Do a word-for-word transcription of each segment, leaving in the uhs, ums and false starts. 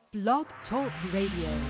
Blog Talk Radio.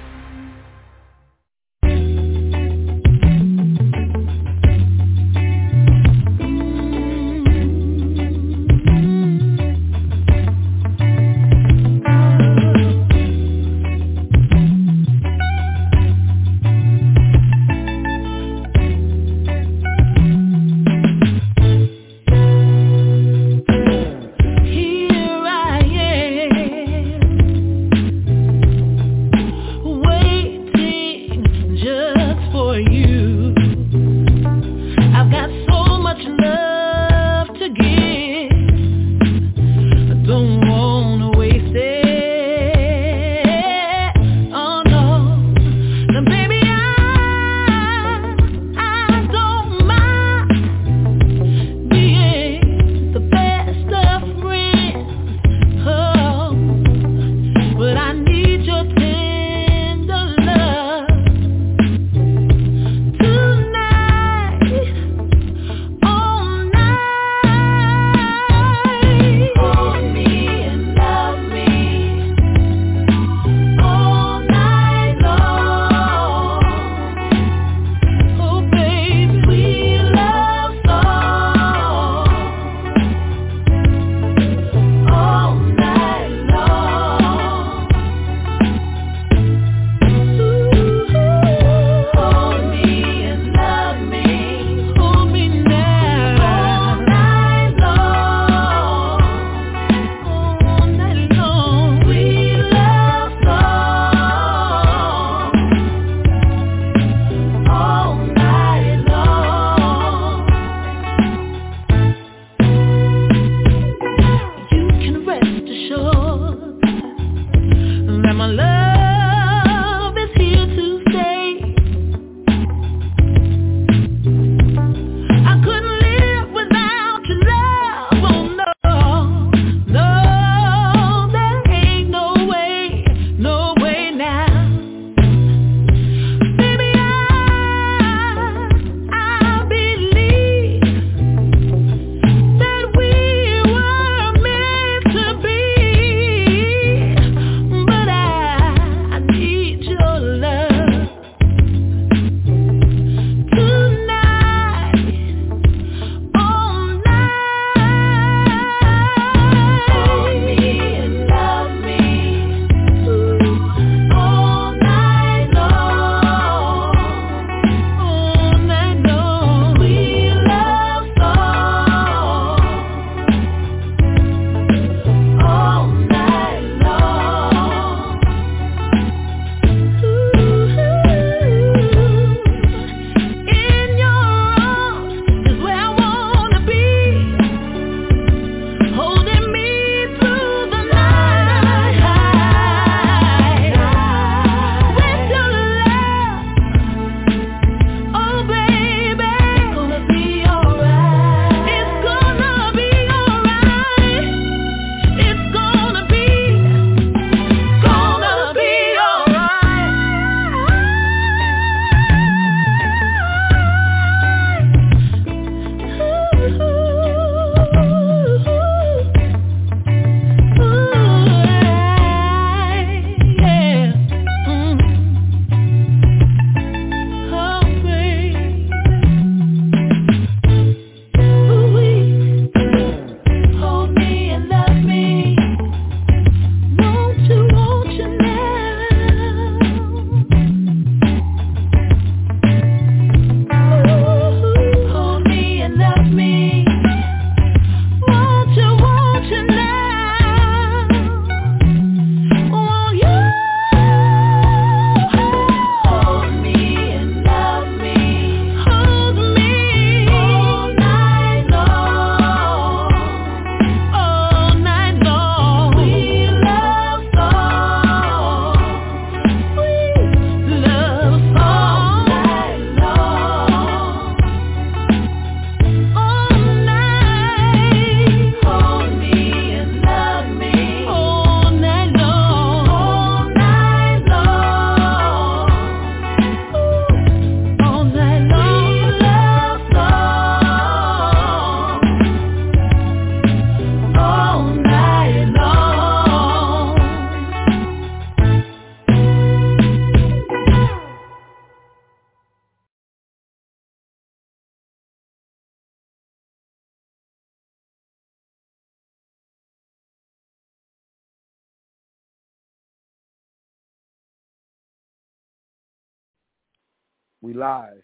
We live.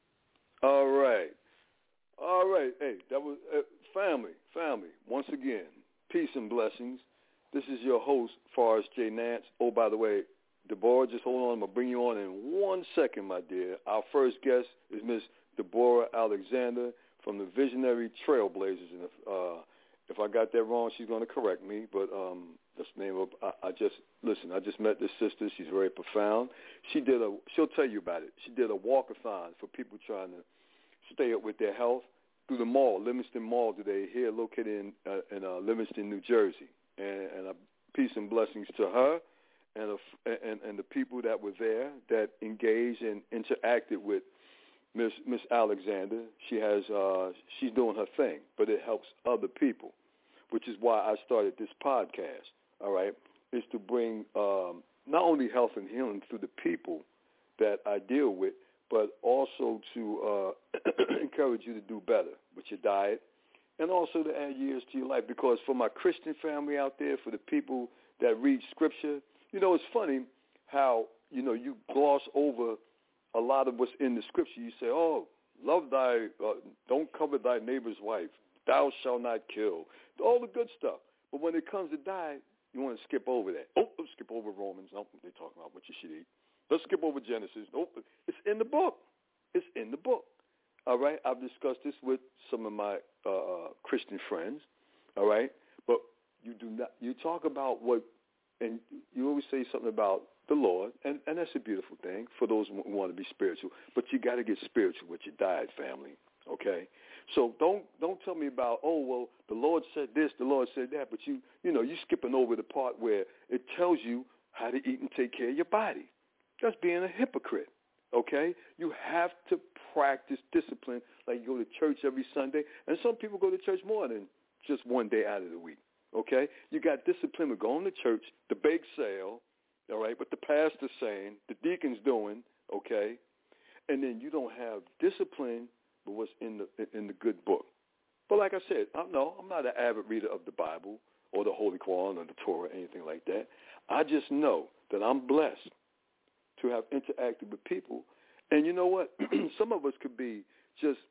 All right. All right. Hey, that was uh, family, family. Once again, peace and blessings. This is your host, Forrest J. Nance. Oh, by the way, Deborah, just hold on. I'm going to bring you on in one second, my dear. Our first guest is Miss Deborah Alexander from the Visionary Trailblazers. And if, uh, if I got that wrong, she's going to correct me. But um, that's the name of, I, I just, listen, I just met this sister. She's very profound. She did a, she'll tell you about it. She did a walkathon for people trying to stay up with their health through the mall, Livingston Mall today, here located in, uh, in uh, Livingston, New Jersey. And, and a peace and blessings to her and, a, and, and the people that were there that engaged and interacted with Miss Miss Alexander. She has uh, she's doing her thing, but it helps other people, which is why I started this podcast. All right, is to bring um, not only health and healing through the people that I deal with, but also to uh, encourage you to do better with your diet, and also to add years to your life. Because for my Christian family out there, for the people that read Scripture, you know, it's funny how, you know, you gloss over a lot of what's in the Scripture. You say, oh, love thy, uh, don't covet thy neighbor's wife, thou shalt not kill, all the good stuff. But when it comes to diet, you want to skip over that. Oh, let's skip over Romans. No, they're talking about what you should eat. Let's skip over Genesis. Nope, it's in the book. It's in the book. All right, I've discussed this with some of my uh, Christian friends. All right, but you do not. You talk about what, and you always say something about the Lord, and, and that's a beautiful thing for those who want to be spiritual. But you got to get spiritual with your diet, family. Okay, so don't don't tell me about, oh well, the Lord said this, the Lord said that, but you you know you skipping over the part where it tells you how to eat and take care of your body. That's being a hypocrite. Okay, you have to practice discipline, like you go to church every Sunday, and some people go to church more than just one day out of the week. Okay, you got discipline with going to church, the bake sale, all right, what the pastor's saying, the deacon's doing, okay, and then you don't have discipline with what's in the in the good book. But like I said, I'm no, I'm not an avid reader of the Bible or the Holy Quran or the Torah or anything like that. I just know that I'm blessed to have interacted with people. And you know what? Some of us could be just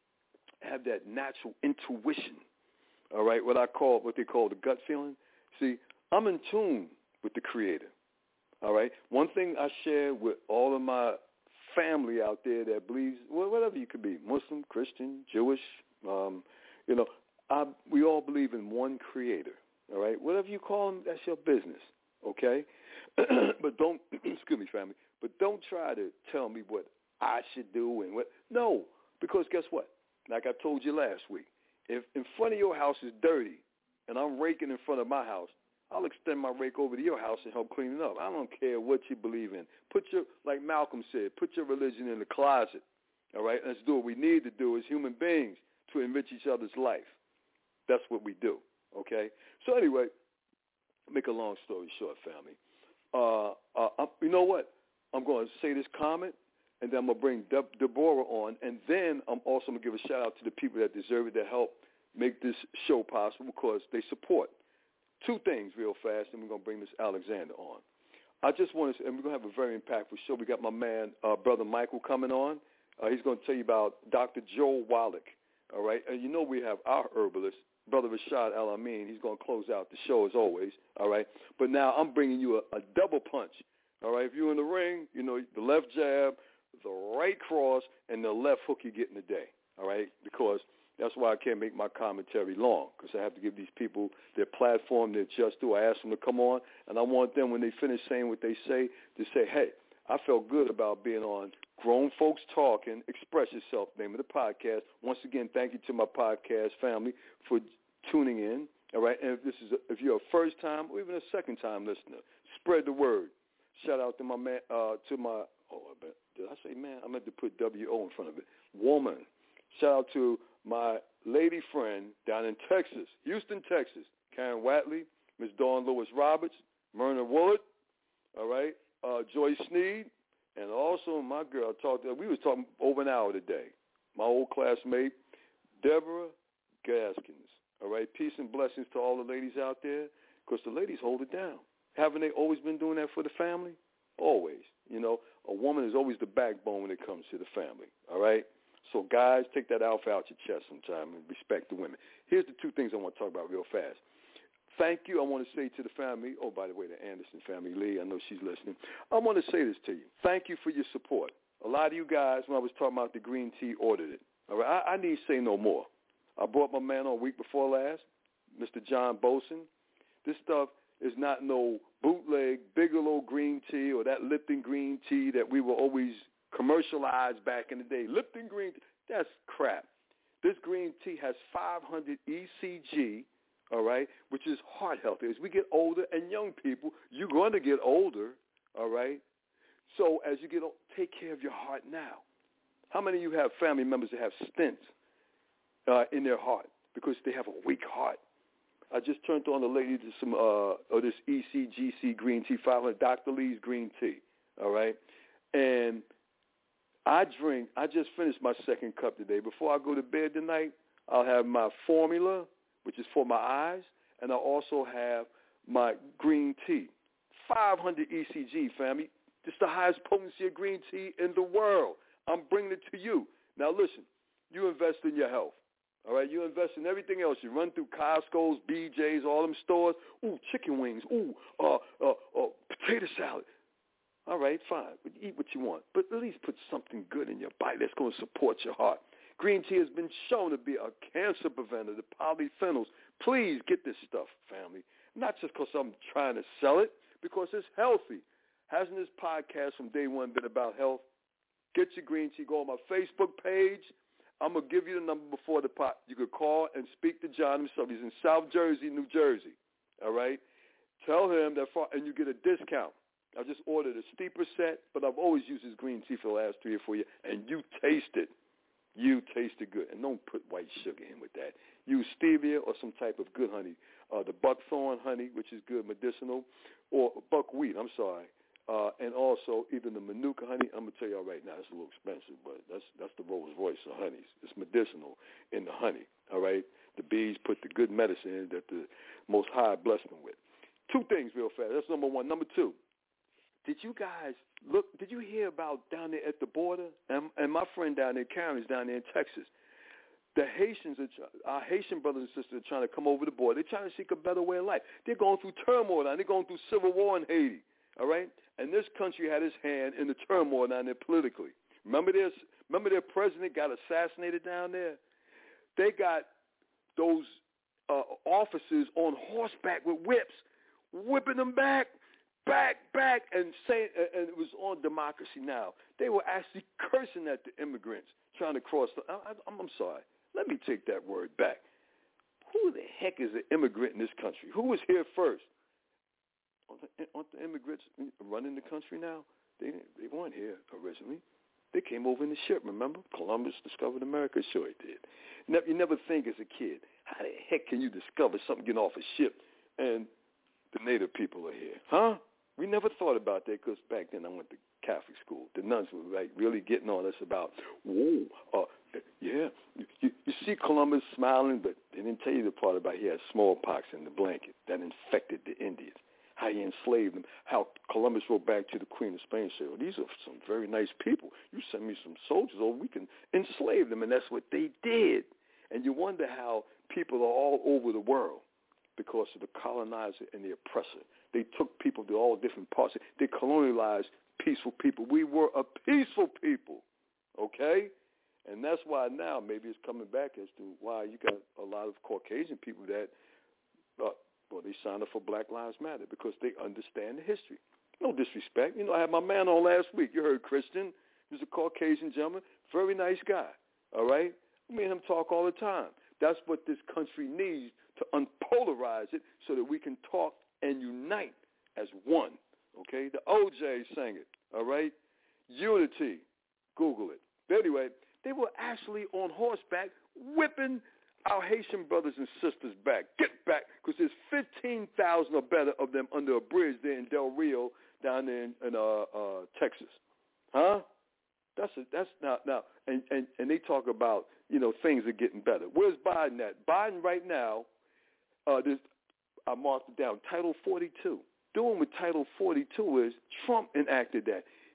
have that natural intuition, all right, what I call, what they call the gut feeling. See, I'm in tune with the Creator, all right? One thing I share with all of my family out there that believes, well, whatever you could be, Muslim, Christian, Jewish, um, you know, I, we all believe in one Creator, all right? Whatever you call him, that's your business, okay? But don't, excuse me, family, but don't try to tell me what I should do and what. No, because guess what? Like I told you last week, if in front of your house is dirty and I'm raking in front of my house, I'll extend my rake over to your house and help clean it up. I don't care what you believe in. Put your, like Malcolm said, put your religion in the closet, all right? Let's do what we need to do as human beings to enrich each other's life. That's what we do, okay? So anyway, make a long story short, family. Uh, uh, you know what? I'm going to say this comment, and then I'm going to bring De- Deborah on, and then I'm also going to give a shout-out to the people that deserve it, that help make this show possible because they support. Two things real fast, and we're going to bring Miss Alexander on. I just want to say, and we're going to have a very impactful show. We got my man, uh, Brother Michael, coming on. Uh, he's going to tell you about Doctor Joel Wallach, all right? And you know we have our herbalist, Brother Rashad Al-Amin. He's going to close out the show as always, all right? But now I'm bringing you a, a double punch, all right? If you're in the ring, you know, the left jab, the right cross, and the left hook you get in the day, all right? Because that's why I can't make my commentary long, because I have to give these people their platform, their just due. I ask them to come on, and I want them, when they finish saying what they say, to say, hey, I felt good about being on Grown Folks Talking, Express Yourself, name of the podcast. Once again, thank you to my podcast family for tuning in, all right? And if this is a, if you're a first-time or even a second-time listener, spread the word. Shout out to my man, uh, to my, oh, I bet, did I say man? I meant to put W O in front of it. Woman. Shout out to my lady friend down in Texas, Houston, Texas, Karen Watley, Miss Dawn Lewis Roberts, Myrna Woolard, all right, uh, Joyce Sneed, and also my girl, I talked to, we was talking over an hour today, my old classmate, Deborah Gaskins, all right, peace and blessings to all the ladies out there, because the ladies hold it down. Haven't they always been doing that for the family? Always. You know, a woman is always the backbone when it comes to the family, all right? So, guys, take that alpha out your chest sometime and respect the women. Here's the two things I want to talk about real fast. Thank you. I want to say to the family, oh, by the way, the Anderson family, Lee, I know she's listening. I want to say this to you. Thank you for your support. A lot of you guys, when I was talking about the green tea, ordered it. All right, I, I need to say no more. I brought my man on a week before last, Mister John Boson. This stuff is not no bootleg Bigelow green tea or that Lipton green tea that we were always commercialized back in the day. Lipton green tea, that's crap. This green tea has five hundred E C G, all right, which is heart healthy. As we get older, and young people, you're going to get older, all right? So as you get old, take care of your heart now. How many of you have family members that have stents uh, in their heart because they have a weak heart? I just turned on the lady to some uh, of this E C G C green tea, five hundred Doctor Lee's green tea, all right? And I drink, I just finished my second cup today. Before I go to bed tonight, I'll have my formula, which is for my eyes, and I also have my green tea. five hundred E C G, family. It's the highest potency of green tea in the world. I'm bringing it to you. Now, listen, you invest in your health, all right? You invest in everything else. You run through Costco's, B J's, all them stores. Ooh, chicken wings. Ooh, uh, uh, uh, potato salad. All right, fine. Eat what you want. But at least put something good in your body that's going to support your heart. Green tea has been shown to be a cancer preventer, the polyphenols. Please get this stuff, family. Not just because I'm trying to sell it, because it's healthy. Hasn't this podcast from day one been about health? Get your green tea. Go on my Facebook page. I'm going to give you the number before the pot. You could call and speak to John himself. He's in South Jersey, New Jersey. All right? Tell him that, for, and you get a discount. I just ordered a steeper set, but I've always used his green tea for the last three or four years, and you taste it. You taste it good. And don't put white sugar in with that. Use stevia or some type of good honey. Uh, the buckthorn honey, which is good, medicinal, or buckwheat, I'm sorry. Uh, and also even the Manuka honey. I'm going to tell y'all right now, it's a little expensive, but that's that's the Rolls Royce of honeys. It's medicinal in the honey, all right? The bees put the good medicine in that the Most High blessed them with. Two things real fast. That's number one. Number two, did you guys look, did you hear about down there at the border? And, and my friend down there, Karen, is down there in Texas. The Haitians, are, our Haitian brothers and sisters are trying to come over the border. They're trying to seek a better way of life. They're going through turmoil now. They're going through civil war in Haiti, all right? And this country had its hand in the turmoil down there politically. Remember this? Remember their president got assassinated down there? They got those uh, officers on horseback with whips, whipping them back, back, back, and saying, and it was on Democracy Now! They were actually cursing at the immigrants trying to cross the, I, I'm, I'm sorry, let me take that word back. Who the heck is an immigrant in this country? Who was here first? Aren't the immigrants running the country now? They they weren't here originally. They came over in the ship, remember? Columbus discovered America. Sure he did. Never, you never think as a kid, how the heck can you discover something getting off a ship and the native people are here? Huh? We never thought about that because back then I went to Catholic school. The nuns were like really getting on us about, whoa, uh, yeah, you, you see Columbus smiling, but they didn't tell you the part about he had smallpox in the blanket that infected the Indians. How he enslaved them, how Columbus wrote back to the Queen of Spain, said, well, these are some very nice people. You send me some soldiers over, we can enslave them, and that's what they did. And you wonder how people are all over the world because of the colonizer and the oppressor. They took people to all different parts. They colonialized peaceful people. We were a peaceful people, okay? And that's why now maybe it's coming back as to why you got a lot of Caucasian people that uh, well, they signed up for Black Lives Matter because they understand the history. No disrespect. You know, I had my man on last week. You heard Christian. He was a Caucasian gentleman. Very nice guy, all right? Me and him talk all the time. That's what this country needs to unpolarize it so that we can talk and unite as one, okay? The O J sang it, all right? Unity. Google it. But anyway, they were actually on horseback whipping our Haitian brothers and sisters back. Get back, because there's fifteen thousand or better of them under a bridge there in Del Rio down there in, in uh, uh, Texas. Huh? That's a, that's now, now and, and, and they talk about, you know, things are getting better. Where's Biden at? Biden right now, uh, this, I marked it down, Title forty-two. Doing with Title forty-two is Trump enacted that.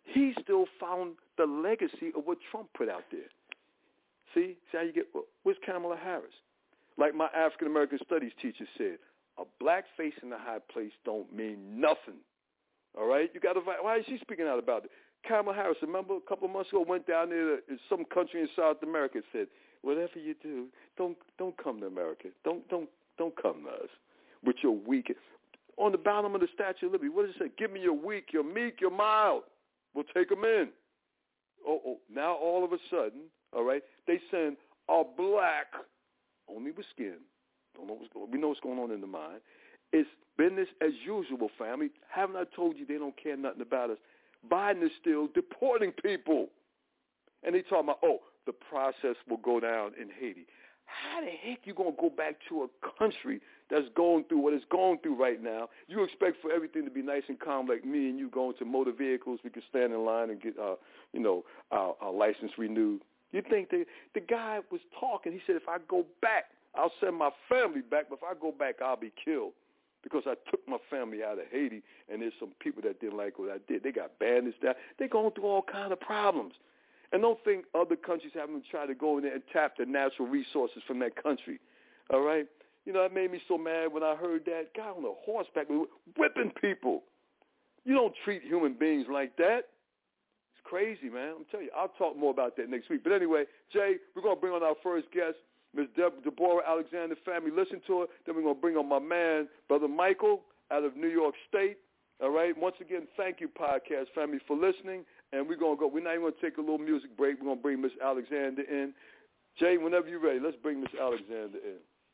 he still found the legacy of what Trump put out there. See? See how you get, where's Kamala Harris? Like my African-American studies teacher said, a black face in a high place don't mean nothing. All right? You got to, why is she speaking out about it? Kamala Harris, remember a couple of months ago, went down there to some country in South America and said, whatever you do, don't don't come to America. Don't don't don't come to us with your weak. On the bottom of the Statue of Liberty, what does it say? Give me your weak, your meek, your mild. We'll take them in. Oh, oh, now all of a sudden, all right, they send a black, only with skin. Don't know what's going. We know what's going on in the mind. It's business as usual, family. Haven't I told you they don't care nothing about us? Biden is still deporting people. And they talking about, oh, the process will go down in Haiti. How the heck you going to go back to a country that's going through what it's going through right now? You expect for everything to be nice and calm like me and you going to motor vehicles, we can stand in line and get, uh, you know, our, our license renewed. You think they, the guy was talking. He said, if I go back, I'll send my family back, but if I go back, I'll be killed. Because I took my family out of Haiti, and there's some people that didn't like what I did. They got bandits down. They're going through all kind of problems. And don't think other countries haven't tried to go in there and tap the natural resources from that country. All right? You know, that made me so mad when I heard that guy on a horseback whipping people. You don't treat human beings like that. It's crazy, man. I'm telling you, I'll talk more about that next week. But anyway, Jay, we're going to bring on our first guest. Miz De- Deborah Alexander, family, listen to her. Then we're going to bring on my man, Brother Michael, out of New York State. All right? Once again, thank you, podcast family, for listening. And we're going to go. We're not even going to take a little music break. We're going to bring Miss Alexander in. Jay, whenever you're ready, let's bring Miss Alexander in.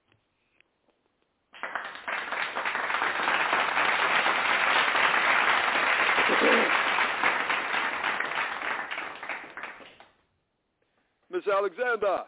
Miss Alexander.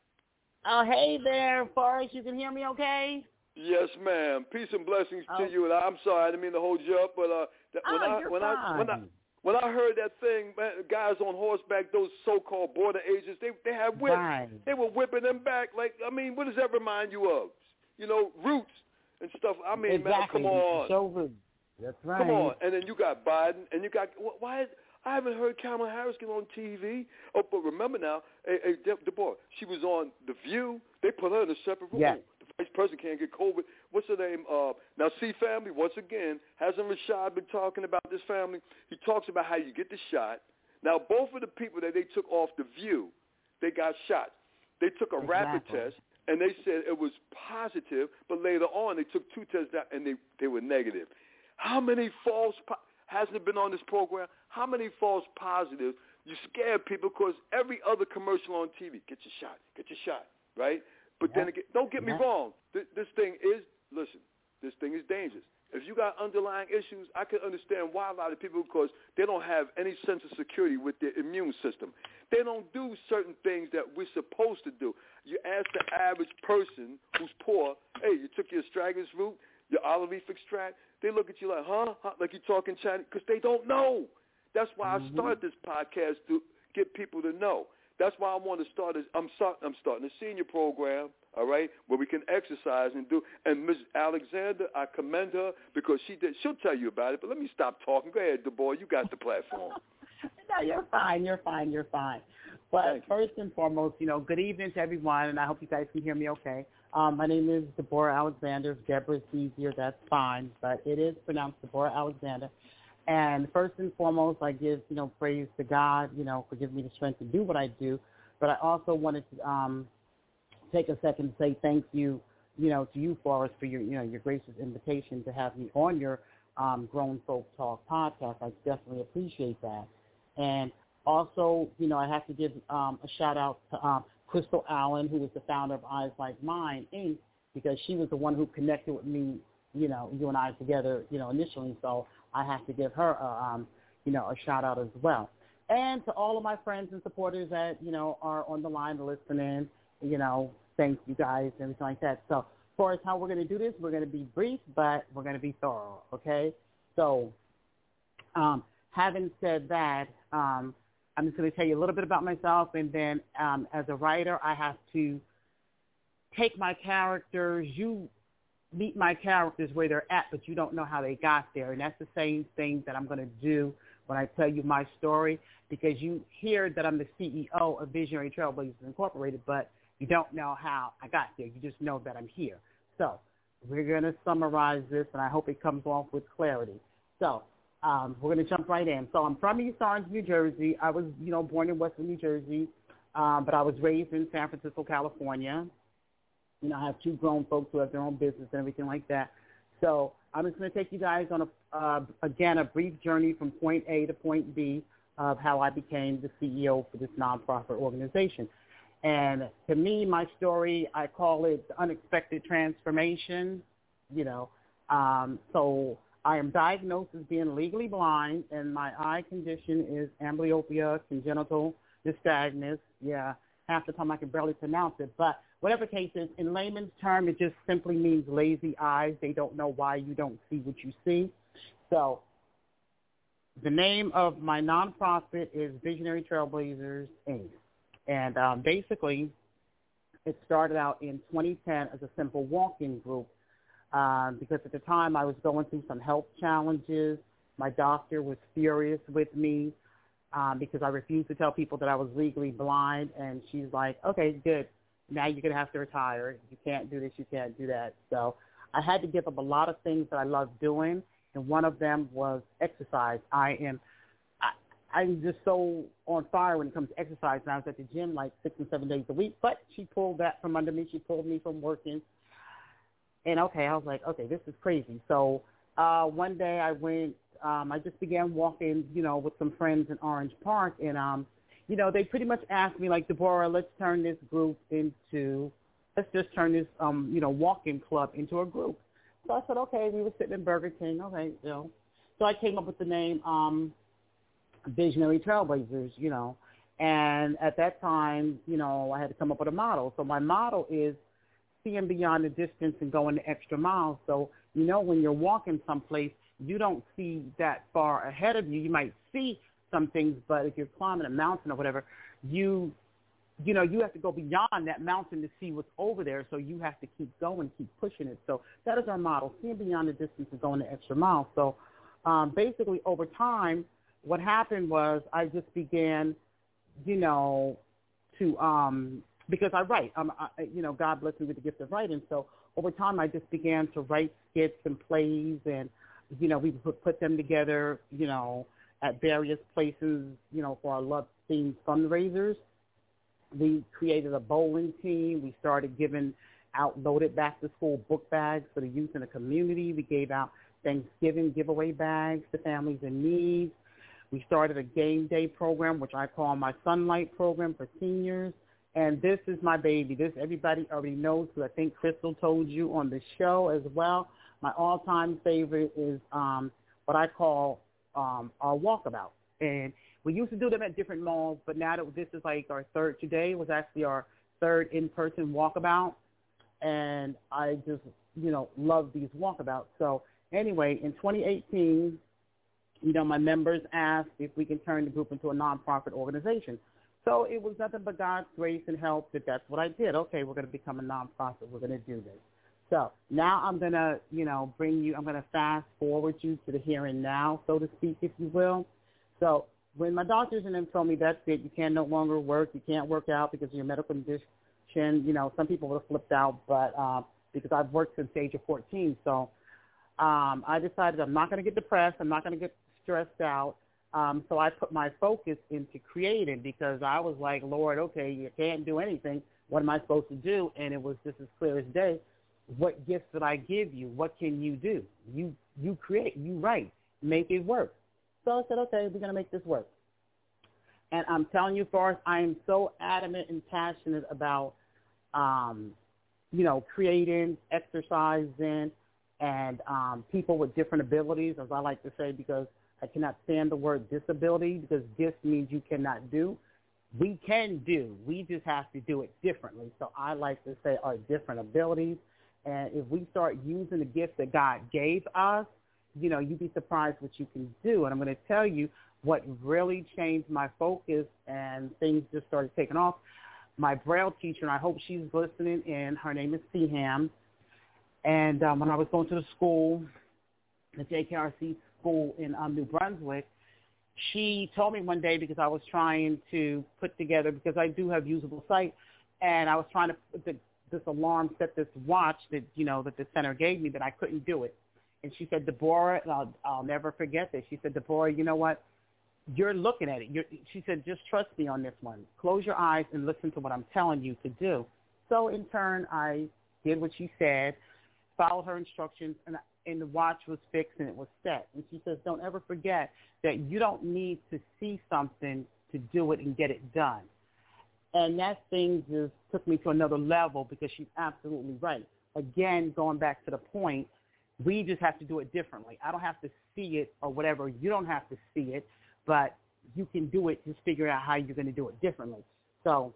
Oh, hey there, Forrest. You can hear me okay? Yes, ma'am. Peace and blessings oh. to you. And I'm sorry, I didn't mean to hold you up, but uh, that, oh, when I you're when fine. I when I when I heard that thing, man, guys on horseback, those so-called border agents, they they had whips. Right. They were whipping them back. Like, I mean, what does that remind you of? You know, Roots and stuff. I mean, exactly. man, come on. So, that's right. Come on. And then you got Biden, and you got why? Is, I haven't heard Kamala Harris get on T V. Oh, but remember now, hey, hey De- Deborah, she was on The View. They put her in a separate room. Yeah. The vice president can't get COVID. What's her name? Uh, now, see, family, once again, hasn't Rashad been talking about this, family? He talks about how you get the shot. Now, both of the people that they took off The View, they got shot. They took a exactly. rapid test, and they said it was positive, but later on they took two tests out, and they, they were negative. How many false po- hasn't it been on this program? How many false positives? You scare people because every other commercial on T V, get your shot, get your shot, right? But yeah. then again, don't get me yeah. wrong. This, this thing is, listen, this thing is dangerous. If you got underlying issues, I can understand why a lot of people, because they don't have any sense of security with their immune system. They don't do certain things that we're supposed to do. You ask the average person who's poor, hey, you took your astragalus root, your olive leaf extract, they look at you like, huh? huh? Like you're talking Chinese, because they don't know. That's why mm-hmm. I started this podcast, to get people to know. That's why I want to start. This, I'm, start, I'm starting a senior program, all right, where we can exercise and do. And Miz Alexander, I commend her because she did. She'll tell you about it. But let me stop talking. Go ahead, DeBoy. You got the platform. No, you're fine. You're fine. You're fine. But first and foremost, you know, good evening to everyone, and I hope you guys can hear me okay. Um, my name is Deborah Alexander. If Deborah's easier, that's fine. But it is pronounced Deborah Alexander. And first and foremost, I give, you know, praise to God, you know, for giving me the strength to do what I do. But I also wanted to um, take a second to say thank you, you know, to you, Forrest, for your, you know, your gracious invitation to have me on your um, Grown Folk Talk podcast. I definitely appreciate that. And also, you know, I have to give um, a shout-out to um, Crystal Allen, who is the founder of Eyes Like Mine, Incorporated, because she was the one who connected with me, you know, you and I together, you know, initially. So I have to give her, a, um, you know, a shout-out as well. And to all of my friends and supporters that, you know, are on the line listening, you know, thank you guys and everything like that. So as far as how we're going to do this, we're going to be brief, but we're going to be thorough, okay? So um, having said that, um, I'm just going to tell you a little bit about myself, and then um, as a writer, I have to take my characters. You meet my characters where they're at, but you don't know how they got there, and that's the same thing that I'm going to do when I tell you my story, because you hear that I'm the C E O of Visionary Trailblazers Incorporated, but you don't know how I got there. You just know that I'm here. So we're going to summarize this, and I hope it comes off with clarity. So um, we're going to jump right in. So I'm from East Orange, New Jersey. I was, you know, born in Western New Jersey, um, but I was raised in San Francisco, California. You know, I have two grown folks who have their own business and everything like that. So I'm just going to take you guys on, a, uh, again, a brief journey from point A to point B of how I became the C E O for this nonprofit organization. And to me, my story, I call it the unexpected transformation, you know. Um, so I am diagnosed as being legally blind, and my eye condition is amblyopia congenital nystagmus. Yeah, half the time I can barely pronounce it. But whatever the case is, in layman's term, it just simply means lazy eyes. They don't know why you don't see what you see. So the name of my nonprofit is Visionary Trailblazers, Incorporated. And um, basically, it started out in twenty ten as a simple walk-in group um, because at the time I was going through some health challenges. My doctor was furious with me um, because I refused to tell people that I was legally blind. And she's like, okay, good. Now you're going to have to retire. You can't do this. You can't do that. So I had to give up a lot of things that I loved doing, and one of them was exercise. I am I'm just so on fire when it comes to exercise. And I was at the gym like six and seven days a week, but she pulled that from under me. She pulled me from working. And, okay, I was like, okay, this is crazy. So uh, one day I went, um, I just began walking, you know, with some friends in Orange Park. And, um, you know, they pretty much asked me, like, Deborah, let's turn this group into, let's just turn this, um, you know, walking club into a group. So I said, okay, we were sitting in Burger King. Okay, you know. So I came up with the name um, Visionary Trailblazers, you know. And at that time, you know, I had to come up with a model. So my model is seeing beyond the distance and going the extra mile. So, you know, when you're walking someplace, you don't see that far ahead of you. You might see some things, but if you're climbing a mountain or whatever, you, you know, you have to go beyond that mountain to see what's over there. So you have to keep going, keep pushing it. So that is our model, seeing beyond the distance and going the extra mile. So um, basically over time, what happened was I just began, you know, to, um, because I write, um, I, you know, God blessed me with the gift of writing. So over time, I just began to write skits and plays, and, you know, we would put them together, you know, at various places, you know, for our love-themed fundraisers. We created a bowling team. We started giving out loaded back-to-school book bags for the youth in the community. We gave out Thanksgiving giveaway bags to families in need. We started a game day program, which I call my Sunlight program for seniors. And this is my baby. This everybody already knows, because I think Crystal told you on the show as well. My all-time favorite is um, what I call um, our walkabout. And we used to do them at different malls, but now that this is like our third, today was actually our third in-person walkabout. And I just, you know, love these walkabouts. So anyway, in twenty eighteen, you know, my members asked if we can turn the group into a nonprofit organization. So it was nothing but God's grace and help that that's what I did. Okay, we're going to become a nonprofit. We're going to do this. So now I'm going to, you know, bring you, I'm going to fast forward you to the here and now, so to speak, if you will. So when my doctors and them told me that's it, you can no longer work, you can't work out because of your medical condition, you know, some people would have flipped out, but uh, because I've worked since the age of fourteen. So um, I decided I'm not going to get depressed. I'm not going to get stressed out. Um, so I put my focus into creating, because I was like, Lord, okay, you can't do anything. What am I supposed to do? And it was just as clear as day. What gifts did I give you? What can you do? You you create, you write, make it work. So I said, okay, we're going to make this work. And I'm telling you, Forrest, I am so adamant and passionate about, um, you know, creating, exercising, and um, people with different abilities, as I like to say, because I cannot stand the word disability, because this means you cannot do. We can do. We just have to do it differently. So I like to say our different abilities. And if we start using the gifts that God gave us, you know, you'd be surprised what you can do. And I'm going to tell you what really changed my focus, and things just started taking off. My Braille teacher, and I hope she's listening in, her name is Seaham. And um, when I was going to the school, the J K R C school in um, New Brunswick, she told me one day, because I was trying to put together, because I do have usable sight, and I was trying to put the, this alarm, set this watch that, you know, that the center gave me, that I couldn't do it. And she said, Deborah, and I'll, I'll never forget this. She said, Deborah, you know what? You're looking at it. You're, she said, just trust me on this one. Close your eyes and listen to what I'm telling you to do. So in turn, I did what she said, followed her instructions, and, and the watch was fixed and it was set. And she says, don't ever forget that you don't need to see something to do it and get it done. And that thing just took me to another level, because she's absolutely right. Again, going back to the point, we just have to do it differently. I don't have to see it or whatever. You don't have to see it, but you can do it. Just figure out how you're going to do it differently. So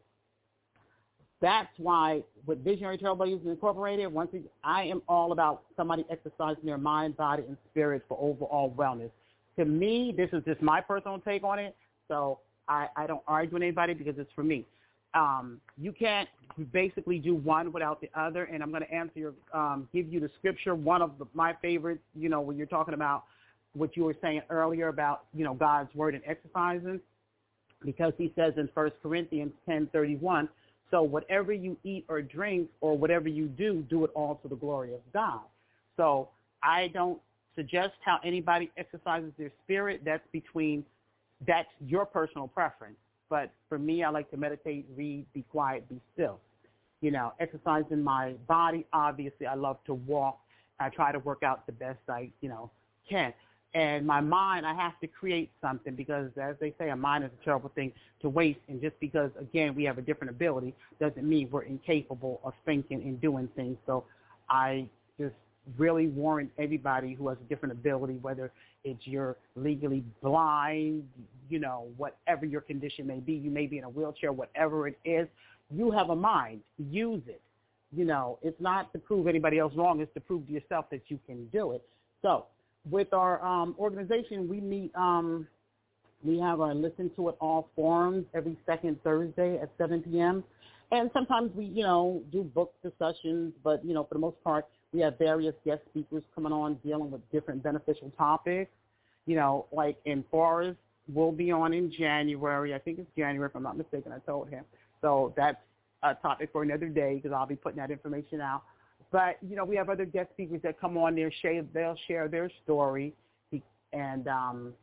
that's why with Visionary Trailblazers Incorporated, once again, I am all about somebody exercising their mind, body, and spirit for overall wellness. To me, this is just my personal take on it, so I, I don't argue with anybody, because it's for me. Um, you can't basically do one without the other, and I'm going to answer your, um, give you the scripture, one of the, my favorites, you know, when you're talking about what you were saying earlier about, you know, God's word and exercising, because he says in First Corinthians ten thirty-one, so whatever you eat or drink or whatever you do, do it all to the glory of God. So I don't suggest how anybody exercises their spirit. That's between, that's your personal preference. But for me, I like to meditate, read, be quiet, be still. You know, exercising my body, obviously, I love to walk. I try to work out the best I, you know, can. And my mind, I have to create something, because, as they say, a mind is a terrible thing to waste. And just because, again, we have a different ability doesn't mean we're incapable of thinking and doing things. So I just really warrant everybody who has a different ability, whether it's you're legally blind, you know, whatever your condition may be, you may be in a wheelchair, whatever it is, you have a mind. Use it. You know, it's not to prove anybody else wrong. It's to prove to yourself that you can do it. So with our um, organization, we meet, um, we have our Listen to It All forums every second Thursday at seven p.m. And sometimes we, you know, do book discussions, but, you know, for the most part, we have various guest speakers coming on dealing with different beneficial topics. You know, like in Forrest, we'll be on in January. I think it's January, if I'm not mistaken. I told him. So that's a topic for another day, because I'll be putting that information out. But, you know, we have other guest speakers that come on there. Share, they'll share their story. And, um,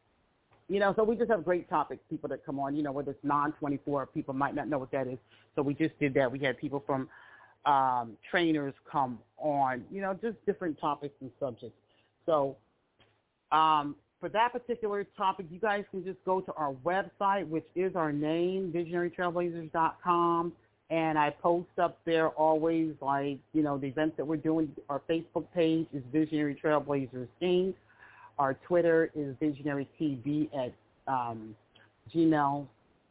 you know, so we just have great topics, people that come on, you know, whether it's non twenty-four, people might not know what that is. So we just did that. We had people from um, trainers come on, you know, just different topics and subjects. So um, for that particular topic, you guys can just go to our website, which is our name, visionary trailblazers dot com. And I post up there always, like, you know, the events that we're doing. Our Facebook page is Visionary Trailblazers, Incorporated. Our Twitter is Visionary T V at um, gmail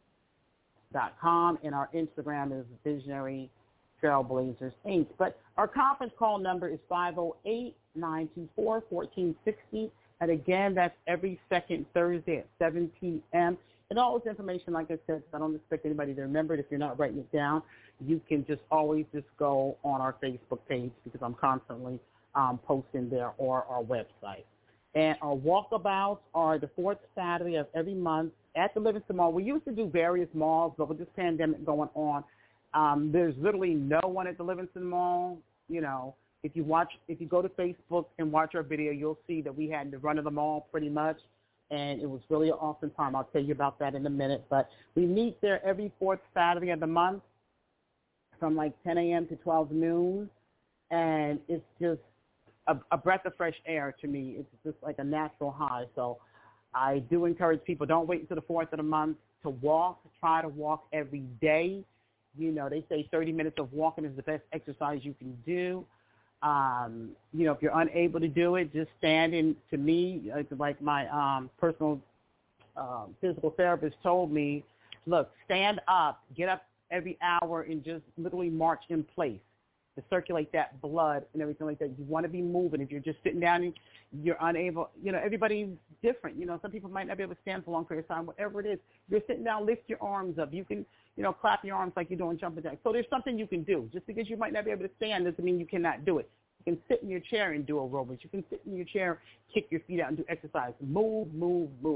dot com. And our Instagram is Visionary Trailblazers, Incorporated. But our conference call number is five oh eight, nine two four, one four six oh. And, again, that's every second Thursday at seven p.m. And all this information, like I said, I don't expect anybody to remember it. If you're not writing it down, you can just always just go on our Facebook page, because I'm constantly um, posting there, or our website. And our walkabouts are the fourth Saturday of every month at the Livingston Mall. We used to do various malls, but with this pandemic going on, um, there's literally no one at the Livingston Mall. You know, if you watch, if you go to Facebook and watch our video, you'll see that we had the run of the mall pretty much. And it was really an awesome time. I'll tell you about that in a minute. But we meet there every fourth Saturday of the month from like ten a.m. to twelve noon. And it's just a, a breath of fresh air to me. It's just like a natural high. So I do encourage people, don't wait until the fourth of the month to walk. Try to walk every day. You know, they say thirty minutes of walking is the best exercise you can do. Um, you know, if you're unable to do it, just standing. To me, like my um, personal uh, physical therapist told me, look, stand up, get up every hour, and just literally march in place to circulate that blood and everything like that. You want to be moving. If you're just sitting down and you're unable, you know, everybody's different. You know, some people might not be able to stand for a long period of time. Whatever it is, you're sitting down, lift your arms up. You can, you know, clap your arms like you're doing jumping jacks. So there's something you can do. Just because you might not be able to stand doesn't mean you cannot do it. You can sit in your chair and do aerobics. You can sit in your chair, kick your feet out and do exercise. Move, move, move.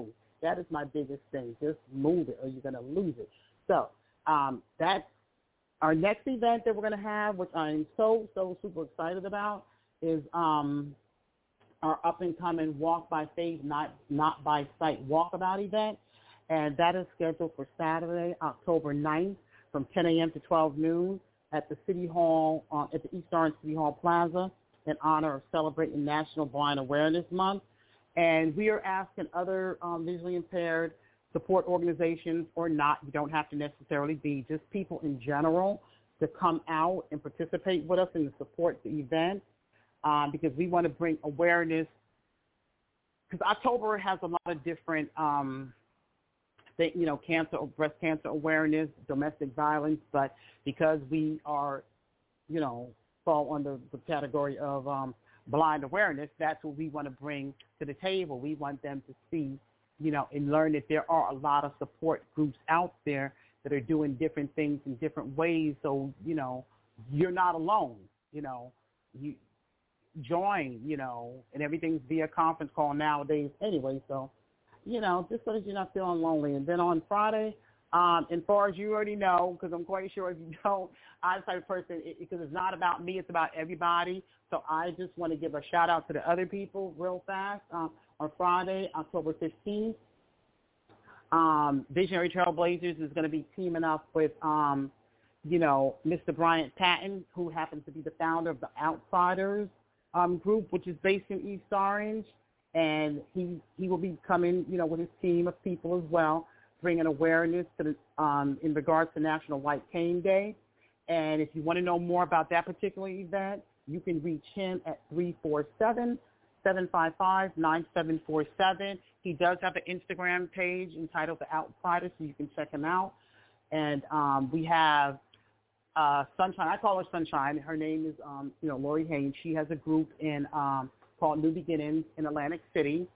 That is my biggest thing. Just move it or you're going to lose it. So um, that's our next event that we're going to have, which I'm so, so super excited about, is um, our up-and-coming Walk by Faith, Not, Not by Sight walkabout event. And that is scheduled for Saturday, October ninth from ten a.m. to twelve noon at the City Hall, uh, at the East Orange City Hall Plaza in honor of celebrating National Blind Awareness Month. And we are asking other um, visually impaired support organizations or not, you don't have to necessarily be, just people in general to come out and participate with us and to support the event um, because we want to bring awareness. Because October has a lot of different, um, they, you know, cancer, breast cancer awareness, domestic violence, but because we are, you know, fall under the category of um, blind awareness, that's what we want to bring to the table. We want them to see, you know, and learn that there are a lot of support groups out there that are doing different things in different ways. So, you know, you're not alone, you know, you join, you know, and everything's via conference call nowadays anyway. So, you know, just so that you're not feeling lonely. And then on Friday, Um, and far as you already know, because I'm quite sure if you don't, I'm the type of person, because it, it's not about me, it's about everybody. So I just want to give a shout out to the other people real fast. Um, on Friday, October fifteenth, um, Visionary Trailblazers is going to be teaming up with, um, you know, Mister Bryant Patton, who happens to be the founder of the Outsiders um, group, which is based in East Orange. And he, he will be coming, you know, with his team of people as well, bringing awareness to the, um, in regards to National White Cane Day. And if you want to know more about that particular event, you can reach him at three four seven, seven five five, nine seven four seven. He does have an Instagram page entitled The Outsiders, so you can check him out. And um, we have uh, Sunshine. I call her Sunshine. Her name is, um, you know, Lori Haynes. She has a group in um, called New Beginnings in Atlantic City.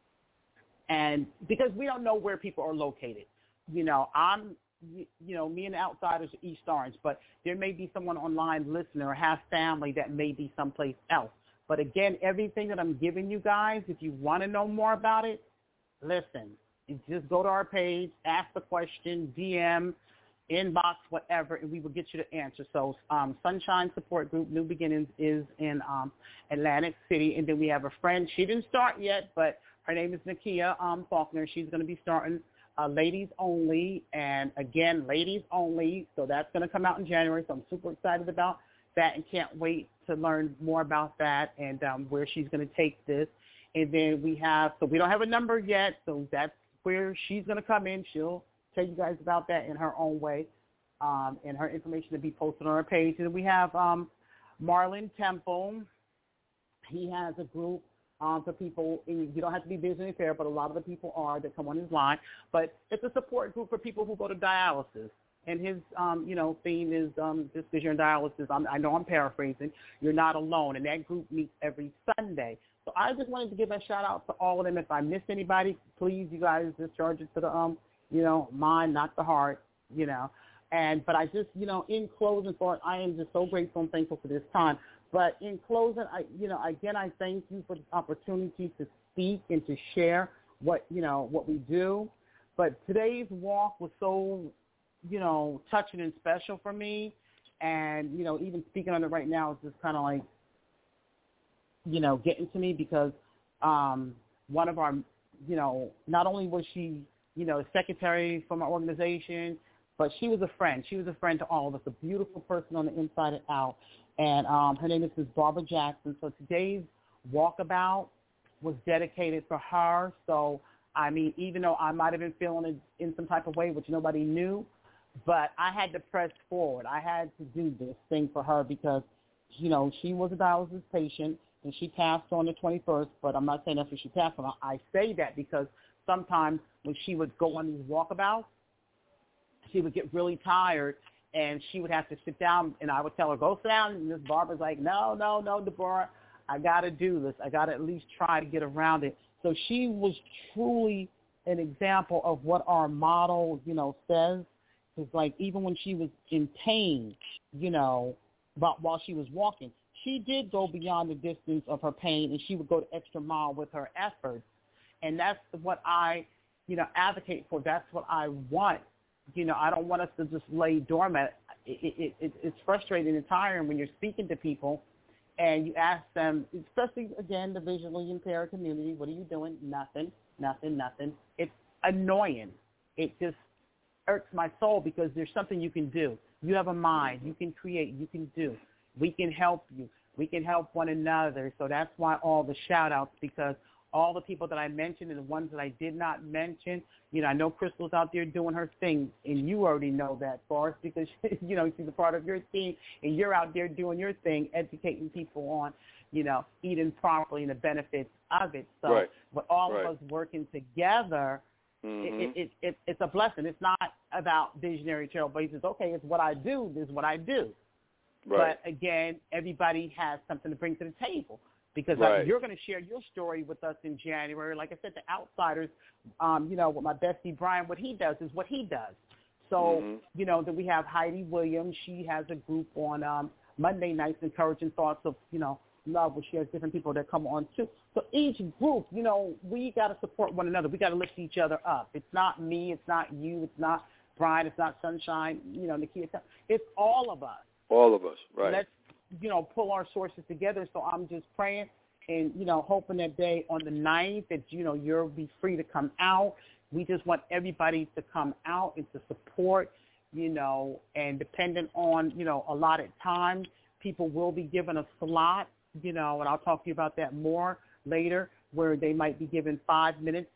And because we don't know where people are located, you know, I'm, you know, me and the Outsiders are East Orange, but there may be someone online listening or has family that may be someplace else. But again, everything that I'm giving you guys, if you want to know more about it, listen, you just go to our page, ask the question, D M, inbox, whatever, and we will get you the answer. So um, Sunshine Support Group, New Beginnings, is in um, Atlantic City. And then we have a friend. She didn't start yet, but her name is Nakia um, Faulkner. She's going to be starting uh, Ladies Only. And, again, Ladies Only. So that's going to come out in January. So I'm super excited about that and can't wait to learn more about that and um, where she's going to take this. And then we have, so we don't have a number yet. So that's where she's going to come in. She'll tell you guys about that in her own way. Um, and her information to be posted on our page. And we have um, Marlon Temple. He has a group um, for people. You don't have to be visually impaired, but a lot of the people are that come on his line. But it's a support group for people who go to dialysis. And his, um, you know, theme is um, just because you're in dialysis, I'm, I know I'm paraphrasing, you're not alone. And that group meets every Sunday. So I just wanted to give a shout out to all of them. If I missed anybody, please, you guys, discharge it to the, um, you know, mind, not the heart, you know. And but I just, you know, in closing, for I am just so grateful and thankful for this time. But in closing, I, you know, again, I thank you for the opportunity to speak and to share what, you know, what we do. But today's walk was so, you know, touching and special for me. And, you know, even speaking on it right now is just kind of like, you know, getting to me because um, one of our, you know, not only was she, you know, secretary for my organization, but she was a friend. She was a friend to all of us, a beautiful person on the inside and out. And um, her name is Miz Barbara Jackson. So today's walkabout was dedicated for her. So, I mean, even though I might have been feeling it in some type of way, which nobody knew, but I had to press forward. I had to do this thing for her because, you know, she was a dialysis patient, and she passed on the twenty-first, but I'm not saying that's what she passed on. I say that because sometimes when she would go on these walkabouts, she would get really tired, and she would have to sit down, and I would tell her, go sit down, and Miz Barbara's like, no, no, no, Deborah, I got to do this. I got to at least try to get around it. So she was truly an example of what our model, you know, says. It's like even when she was in pain, you know, but while she was walking, she did go beyond the distance of her pain, and she would go the extra mile with her efforts. And that's what I you know, advocate for. That's what I want. You know, I don't want us to just lay dormant. It, it, it, it's frustrating and tiring when you're speaking to people and you ask them, especially, again, the visually impaired community, what are you doing? Nothing, nothing, nothing. It's annoying. It just irks my soul because there's something you can do. You have a mind. You can create. You can do. We can help you. We can help one another. So that's why all the shout-outs, because all the people that I mentioned and the ones that I did not mention, you know, I know Crystal's out there doing her thing, and you already know that, Forrest, because, you know, she's a part of your team, and you're out there doing your thing, educating people on, you know, eating properly and the benefits of it. So right. with all right. of us working together, mm-hmm. it, it, it, it's a blessing. It's not about visionary trailblazers. Okay, it's what I do. This is what I do. Right. But, again, everybody has something to bring to the table. Because right. uh, you're going to share your story with us in January. Like I said, the Outsiders, um, you know, with my bestie Brian, what he does is what he does. So, mm-hmm. you know, then we have Heidi Williams. She has a group on um, Monday nights, Encouraging Thoughts of, you know, Love, where she has different people that come on too. So each group, you know, we got to support one another. We got to lift each other up. It's not me. It's not you. It's not Brian. It's not Sunshine, you know, Nakia. It's all of us. All of us, right. Let's, you know, pull our sources together. So I'm just praying and, you know, hoping that day on the ninth that, you know, you'll be free to come out. We just want everybody to come out and to support, you know, and depending on, you know, allotted time, people will be given a slot, you know, and I'll talk to you about that more later, where they might be given five minutes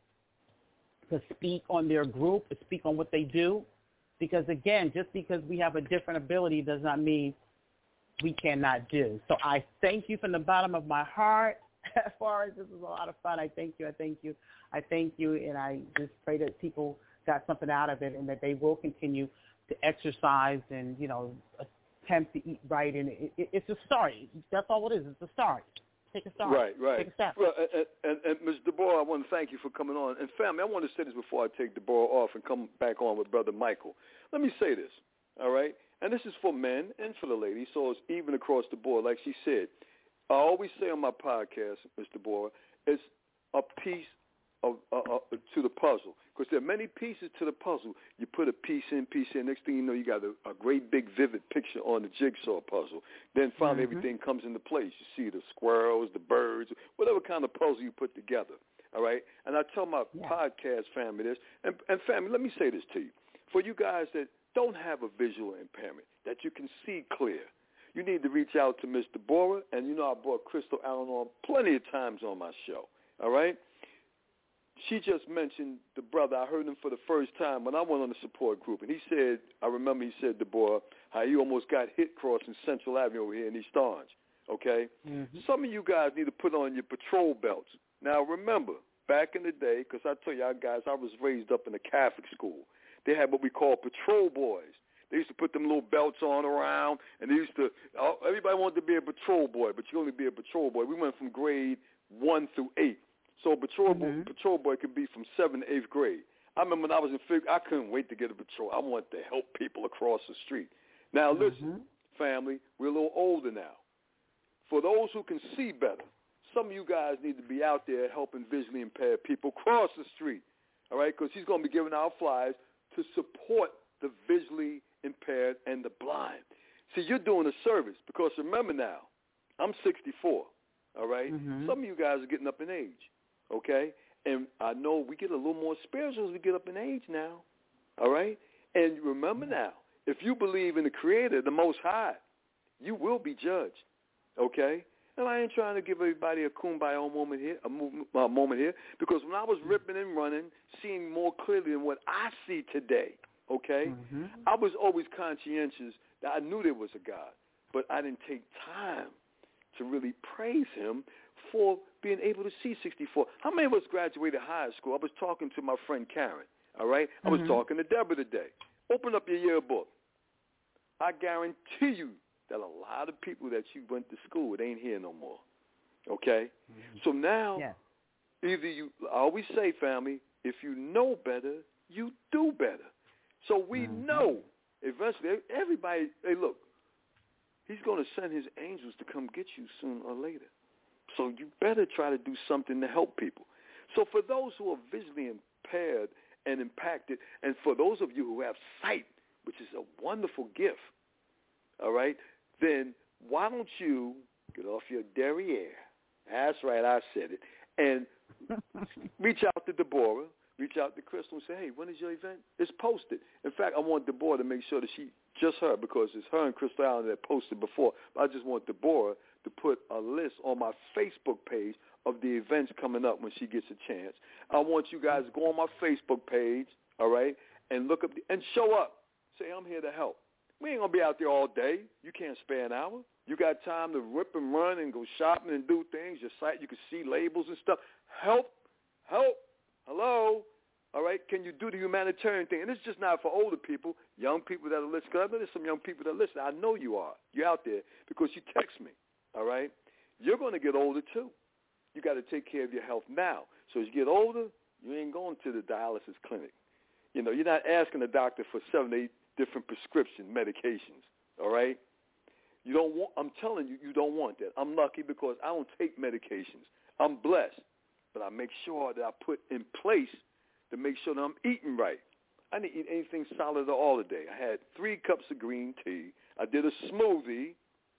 to speak on their group, to speak on what they do. Because, again, just because we have a different ability does not mean we cannot do. So I thank you from the bottom of my heart. As far as this was a lot of fun, I thank you, I thank you, I thank you, and I just pray that people got something out of it and that they will continue to exercise and, you know, attempt to eat right. And it, it, it's a start. That's all it is. It's a start. Take a start. Right, right. Take a step. Well, and, and, and Miz Deborah, I want to thank you for coming on. And family, I want to say this before I take Deborah off and come back on with Brother Michael. Let me say this, all right? And this is for men and for the ladies, so it's even across the board. Like she said, I always say on my podcast, Miz Deborah, it's a piece of, uh, uh, to the puzzle. Because there are many pieces to the puzzle. You put a piece in, piece in. Next thing you know, you got a, a great big vivid picture on the jigsaw puzzle. Then finally mm-hmm. everything comes into place. You see the squirrels, the birds, whatever kind of puzzle you put together. All right? And I tell my yeah. podcast family this. And, and family, let me say this to you. For you guys that don't have a visual impairment, that you can see clear, you need to reach out to Miz Deborah. And you know I brought Crystal Allen on plenty of times on my show. All right? She just mentioned the brother. I heard him for the first time when I went on the support group. And he said, I remember he said, Deborah, how he almost got hit crossing Central Avenue over here in East Orange. Okay? Mm-hmm. Some of you guys need to put on your patrol belts. Now, remember, back in the day, because I tell y'all guys, I was raised up in a Catholic school. They had what we call patrol boys. They used to put them little belts on around, and they used to, everybody wanted to be a patrol boy, but you only be a patrol boy. We went from grade one through eight. So a patrol, mm-hmm. boy, patrol boy could be from seventh to eighth grade. I remember when I was in fifth, I couldn't wait to get a patrol. I wanted to help people across the street. Now, listen, mm-hmm. family, we're a little older now. For those who can see better, some of you guys need to be out there helping visually impaired people cross the street, all right, because he's going to be giving out flyers to support the visually impaired and the blind. See, you're doing a service because remember now, I'm sixty-four, all right? Mm-hmm. Some of you guys are getting up in age. Okay? And I know we get a little more spiritual as we get up in age now. All right? And remember now, if you believe in the Creator, the Most High, you will be judged. Okay? And I ain't trying to give everybody a kumbaya moment here, a movement, uh, moment here, because when I was ripping and running, seeing more clearly than what I see today, okay, mm-hmm. I was always conscientious that I knew there was a God, but I didn't take time to really praise Him for being able to see sixty-four. How many of us graduated high school? I was talking to my friend Karen, all right? I was mm-hmm. talking to Deborah today. Open up your yearbook. I guarantee you that a lot of people that you went to school with ain't here no more, okay? Mm-hmm. So now, yeah. either you, I always say, family, if you know better, you do better. So we mm-hmm. know eventually, everybody, hey, look, He's going to send His angels to come get you sooner or later. So you better try to do something to help people. So for those who are visually prepared and impacted. And for those of you who have sight, which is a wonderful gift, all right, then why don't you get off your derriere? That's right, I said it. And reach out to Deborah, reach out to Crystal and say, hey, when is your event? It's posted. In fact, I want Deborah to make sure that she, just her, because it's her and Crystal Allen that posted before, but I just want Deborah to put a list on my Facebook page of the events coming up when she gets a chance. I want you guys to go on my Facebook page, all right, and look up the, and show up. Say, I'm here to help. We ain't going to be out there all day. You can't spare an hour. You got time to rip and run and go shopping and do things. Your site, you can see labels and stuff. Help. Help. Hello. All right. Can you do the humanitarian thing? And it's just not for older people, young people that are listening. Because I know there's some young people that listen. I know you are. You're out there because you text me. All right. You're going to get older, too. You got to take care of your health now. So as you get older, you ain't going to the dialysis clinic. You know, you're not asking the doctor for seven, eight different prescription medications. All right. You don't want, I'm telling you, you don't want that. I'm lucky because I don't take medications. I'm blessed, but I make sure that I put in place to make sure that I'm eating right. I didn't eat anything solid at all today. I had three cups of green tea. I did a smoothie.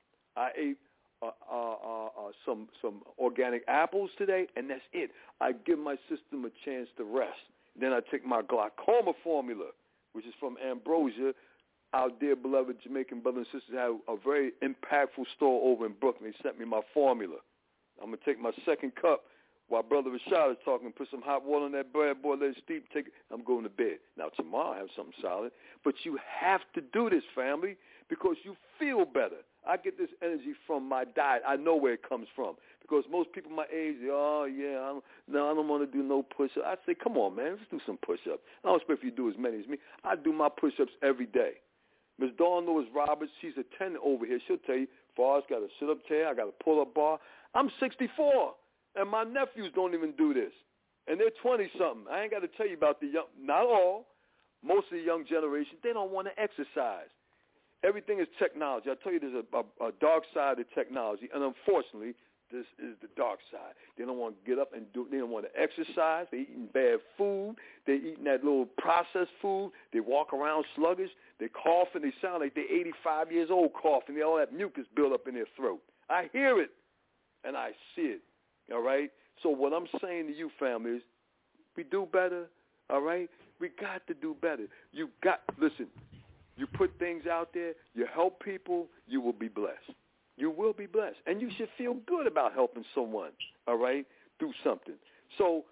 I ate uh, uh, uh, uh, some some organic apples today, and that's it. I give my system a chance to rest. Then I take my glaucoma formula, which is from Ambrosia. Our dear beloved Jamaican brothers and sisters have a very impactful store over in Brooklyn. They sent me my formula. I'm going to take my second cup while Brother Rashad is talking, put some hot water on that bread, boy, let it steep, take it. I'm going to bed. Now, tomorrow I have something solid. But you have to do this, family, because you feel better. I get this energy from my diet. I know where it comes from. Because most people my age, they, oh, yeah, I don't, no, I don't want to do no push-ups. I say, come on, man, let's do some push-ups. I don't expect you to do as many as me. I do my push-ups every day. Miss Dawn Lewis Roberts, she's a tenant over here. She'll tell you, Far's got a sit-up chair, I got a pull-up bar. I'm sixty-four, and my nephews don't even do this. And they're twenty-something. I ain't got to tell you about the young, not all, most of the young generation, they don't want to exercise. Everything is technology. I tell you there's a, a, a dark side of technology, and unfortunately, this is the dark side. They don't want to get up and do. They don't want to exercise. They're eating bad food. They're eating that little processed food. They walk around sluggish. They cough and they sound like they're eighty-five years old coughing. They all that mucus built up in their throat. I hear it and I see it. All right. So what I'm saying to you, family, is we do better. All right. We got to do better. You got listen. You put things out there. You help people. You will be blessed. You will be blessed. And you should feel good about helping someone, all right, do something. So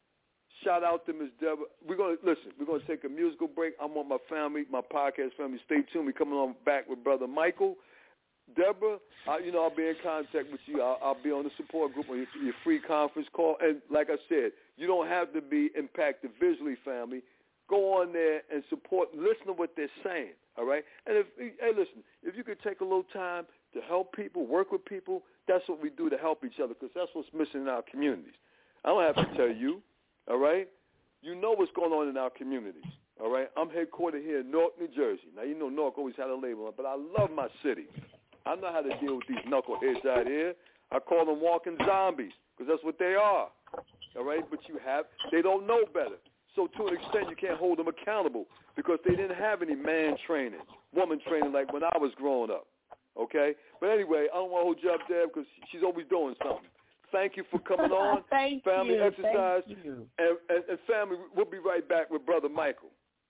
shout out to Miz Deborah. We're going to, listen, we're going to take a musical break. I want my family, my podcast family, stay tuned. We're coming on back with Brother Michael. Deborah, I, you know, I'll be in contact with you. I'll, I'll be on the support group on your, your free conference call. And like I said, you don't have to be impacted visually, family. Go on there and support, listen to what they're saying, all right? And if, hey, listen, if you could take a little time to help people, work with people, that's what we do to help each other because that's what's missing in our communities. I don't have to tell you, all right? You know what's going on in our communities, all right? I'm headquartered here in Newark, New Jersey. Now, you know Newark always had a label on it, but I love my city. I know how to deal with these knuckleheads out here. I call them walking zombies because that's what they are, all right? But you have, they don't know better. So to an extent, you can't hold them accountable because they didn't have any man training, woman training like when I was growing up. Okay? But anyway, I don't want to hold you up there because she's always doing something. Thank you for coming on. Thank family you. exercise. Thank you. And, and, and family, we'll be right back with Brother Michael.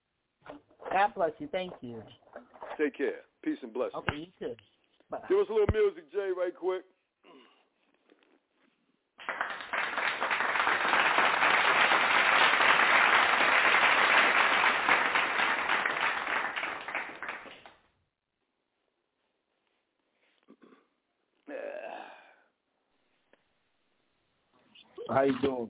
God bless you. Thank you. Take care. Peace and blessings. Okay, you too. Bye. Give us a little music, Jay, right quick. How you doing,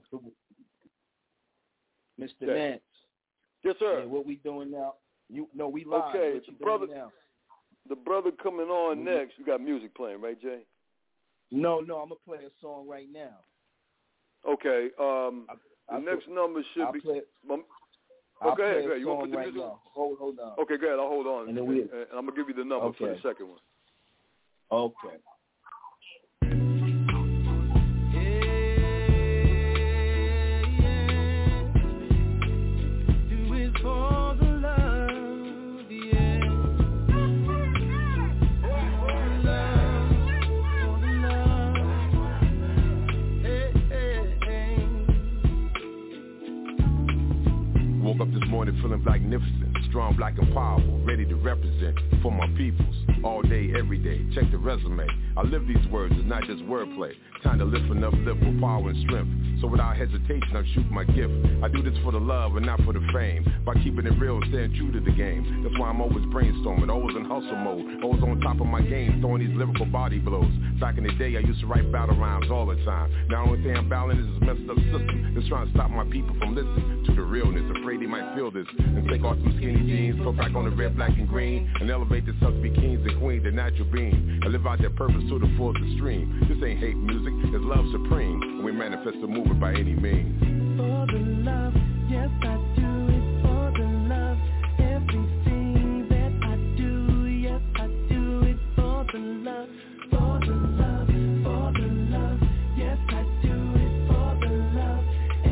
Mister Okay. Nance? Yes, sir. Hey, what we doing now? You no, we live. Okay, what you brother. doing now? The brother coming on Mm-hmm. next. You got music playing, right, Jay? No, no, I'm gonna play a song right now. Okay. Um, I, the I next play, number should I'll be. play, Um, I'll okay, play go ahead. a You want to song put the right music on? now. Hold, hold on. Okay, go ahead. I'll hold on. And then we- and, and I'm going to give you the number for Okay. the second one. Okay. woke up this morning feeling magnificent, strong, black, and powerful, ready to represent for my peoples, all day, every day. Check the resume. I live these words, it's not just wordplay. Time to lift and uplift with power and strength. So without hesitation, I'm shooting my gift. I do this for the love and not for the fame. By keeping it real, staying true to the game. That's why I'm always brainstorming, always in hustle mode, always on top of my game, throwing these lyrical body blows. Back in the day, I used to write battle rhymes all the time. Now the only thing I'm battling is this messed up system that's trying to stop my people from listening to the realness. Afraid they might feel this and take off some skinny jeans, put back on the red, black, and green, and elevate themselves to be kings and queens, their natural being, and live out their purpose to the fullest extreme. This ain't hate music, it's love supreme, and we manifest the movement by any means. For the love, yes I do it for the love. Everything that I do, yes I do it for the love. For the love, for the love, yes I do it for the love.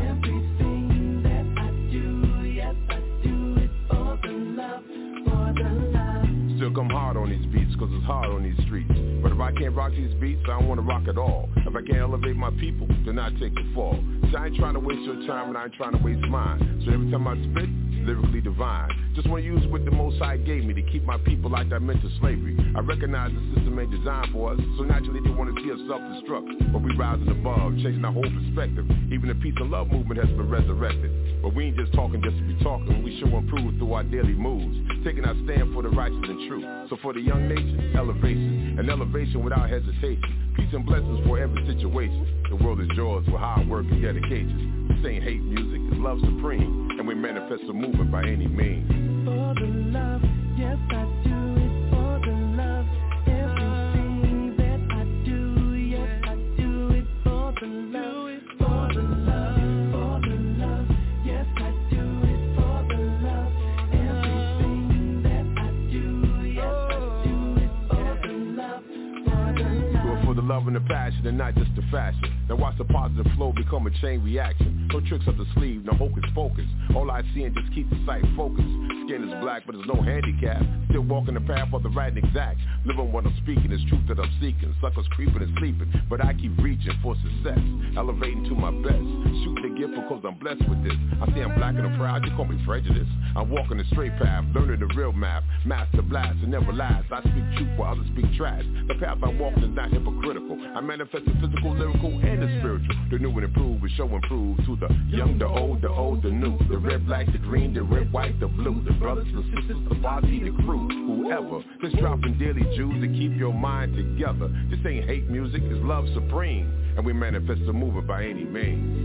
Everything that I do, yes I do it for the love, for the love. Still come hard on these beats, cause it's hard on these streets. But if I can't rock these beats, I don't want to rock at all. If I can't elevate my people, then I take the fall. So I ain't trying to waste your time and I ain't trying to waste mine. So every time I spit, lyrically divine. Just want to use what the Most High gave me to keep my people like that mental slavery. I recognize the system ain't designed for us, so naturally they want to see us self-destruct. But we rising above, changing our whole perspective. Even the peace and love movement has been resurrected. But we ain't just talking just to be talking, we show and prove through our daily moves, taking our stand for the righteous and true. So for the young nation, elevation, and elevation without hesitation. Peace and blessings for every situation. The world is yours with hard work and dedication. This ain't hate music, it's love supreme, and we manifest the movement by any means. For the love, yes I do it for the love. Everything that I do, yes I do it for the love. For the love, for the love, yes I do it for the love. Everything that I do, yes I do it for the love, for the love. Do it for the love and the passion and not just the fashion. Now watch the positive flow become a chain reaction. No tricks up the sleeve, no hocus pocus. All I see and just keep the sight focused. Skin is black, but there's no handicap. Still walking the path of the right and exact. Living what I'm speaking is truth that I'm seeking. Suckers creeping and sleeping, but I keep reaching for success. Elevating to my best. Shoot the gift because I'm blessed with this. I say I'm black and I'm proud, you call me prejudiced. I'm walking the straight path, learning the real math. Master blast and never last. I speak truth while others speak trash. The path I'm walking is not hypocritical. I manifest the physical, lyrical, and the spiritual. The new and improved, we show and prove to the young, the old, the old, the new. The red, black, the green, the red, white, the blue. The brothers, the sisters, the posse, the crew. Whoever, just dropping daily Jews to keep your mind together. This ain't hate music, it's love supreme. And we manifest the movement by any means.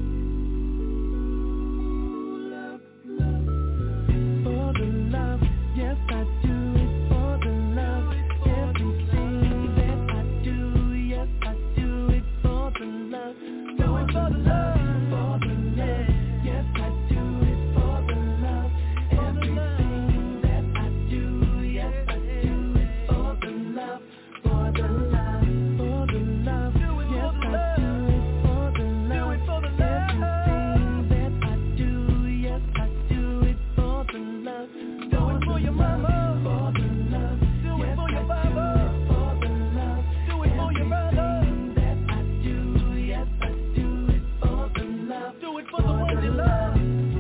For the love, yes I do it for the love. Everything that I do, yes I do it for the love. Do it for the love, for the love. Yes I do it for the love. Everything that I do, yes I do it for the love, for the love, for the love. Yes I do it for the love. Everything that I do, yes I do it for the love. Do it for your mama, for the love. Do it for your father, for the love. Do it for your brother. Everything that I do, yes I do it for the love. Do it for the ones you love.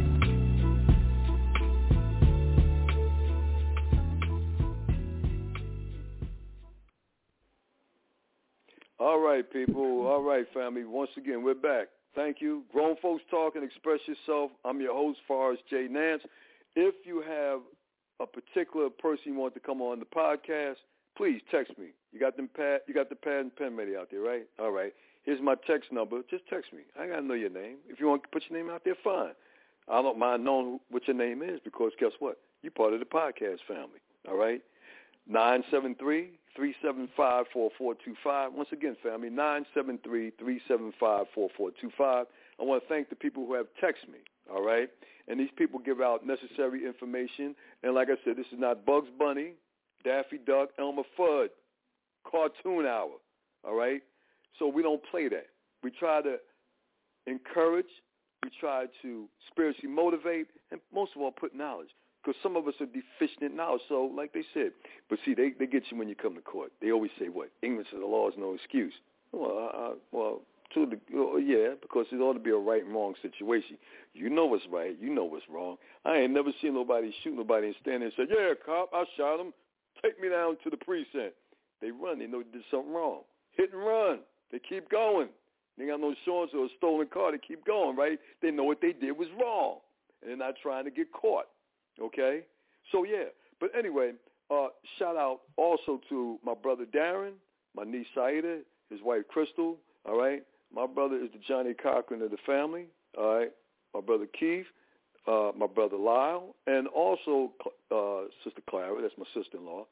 All right, people. All right, family. Once again, we're back. Thank you. Grown Folks Talk and Express Yourself. I'm your host, Forrest J. Nance. If you have a particular person you want to come on the podcast, please text me. You got them pad, you got the pad and pen ready out there, right? All right. Here's my text number. Just text me. I gotta know your name. If you want to put your name out there, fine. I don't mind knowing what your name is because guess what? You're part of the podcast family. All right. nine seven three, three seven five, four four two five. Once again, family, nine seven three, three seven five, four four two five. I want to thank the people who have texted me, all right? And these people give out necessary information. And like I said, this is not Bugs Bunny, Daffy Duck, Elmer Fudd, cartoon hour, all right? So we don't play that. We try to encourage, we try to spiritually motivate, and most of all, put knowledge. Because some of us are deficient in knowledge, so like they said. But see, they, they get you when you come to court. They always say, what? Ignorance of the law is no excuse. Well, uh, well, to the uh, yeah, because it ought to be a right and wrong situation. You know what's right, you know what's wrong. I ain't never seen nobody shoot nobody and stand there and say, yeah, cop, I shot him. Take me down to the precinct. They run. They know they did something wrong. Hit and run. They keep going. They got no insurance or a stolen car. They keep going, right? They know what they did was wrong, and they're not trying to get caught, okay? So, yeah. But anyway, uh, shout out also to my brother Darren, my niece Saida, his wife Crystal, all right? My brother is the Johnny Cochran of the family, all right? My brother Keith, uh, my brother Lyle, and also uh, Sister Clara, that's my sister-in-law.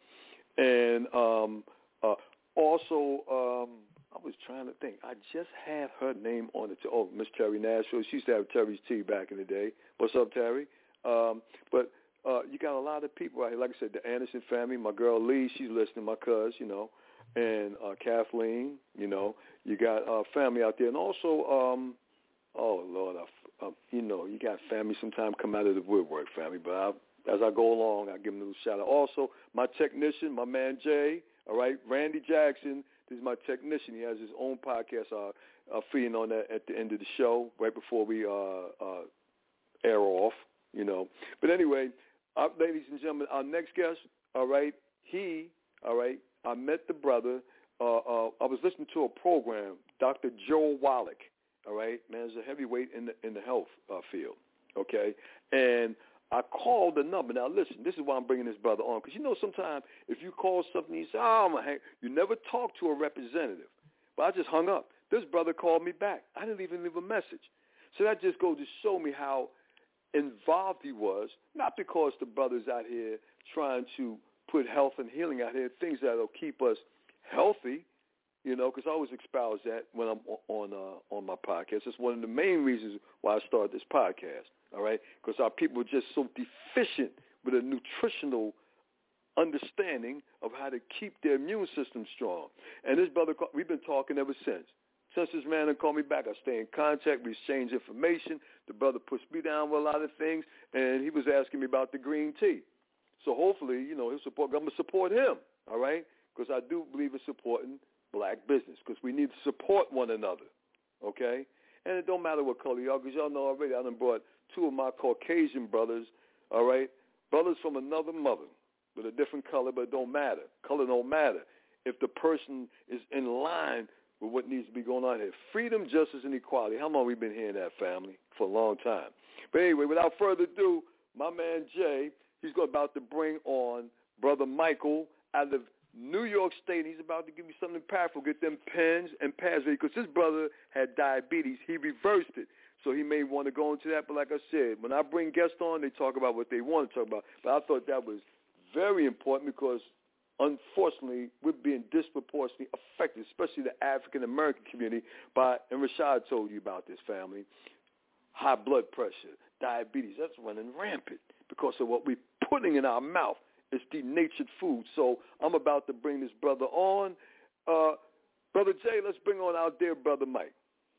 And um, uh, also, um, I was trying to think. I just had her name on it. Oh, Miss Terry Nashville. She used to have Terry's Tea back in the day. What's up, Terry? Um, but uh, you got a lot of people out here. Like I said, the Anderson family. My girl Lee, she's listening. My cuz, you know, and uh, Kathleen. You know, you got uh, family out there, and also, um, oh Lord, I, uh, you know, you got family sometimes come out of the woodwork, family. But I, as I go along, I give them a little shout out. Also, my technician, my man Jay. All right, Randy Jackson. This is my technician. He has his own podcast. Uh, I'll feed on that at the end of the show, right before we uh, uh, air off, you know. But anyway, uh, ladies and gentlemen, our next guest, all right, he, all right, I met the brother. Uh, uh, I was listening to a program, Doctor Joe Wallach, all right. Man, is a heavyweight in the in the health uh, field, okay. And I called the number. Now, listen, this is why I'm bringing this brother on, because you know sometimes if you call something, you say, oh, I'm gonna hang. You never talk to a representative. But I just hung up. This brother called me back. I didn't even leave a message. So that just goes to show me how involved he was, not because the brother's out here trying to put health and healing out here, things that will keep us healthy, you know, because I always espouse that when I'm on uh, on my podcast. It's one of the main reasons why I started this podcast. All right, because our people are just so deficient with a nutritional understanding of how to keep their immune system strong. And this brother, we've been talking ever since. Since this man called me back, I stay in contact. We exchange information. The brother pushed me down with a lot of things, and he was asking me about the green tea. So hopefully, you know, he'll support. I'm gonna support him. All right, because I do believe in supporting black business, because we need to support one another. Okay, and it don't matter what color you are, because y'all know already I done brought two of my Caucasian brothers, all right, brothers from another mother with a different color, but it don't matter. Color don't matter if the person is in line with what needs to be going on here. Freedom, justice, and equality. How long we been hearing that, family? For a long time. But anyway, without further ado, my man Jay, he's about to bring on Brother Michael out of New York State. He's about to give me something powerful, get them pens and pads ready, because this brother had diabetes. He reversed it. So he may want to go into that, but like I said, when I bring guests on, they talk about what they want to talk about. But I thought that was very important because, unfortunately, we're being disproportionately affected, especially the African-American community, by, and Rashad told you about this, family, high blood pressure, diabetes. That's running rampant because of what we're putting in our mouth. It's denatured food. So I'm about to bring this brother on. Uh, Brother Jay, let's bring on our dear brother Mike.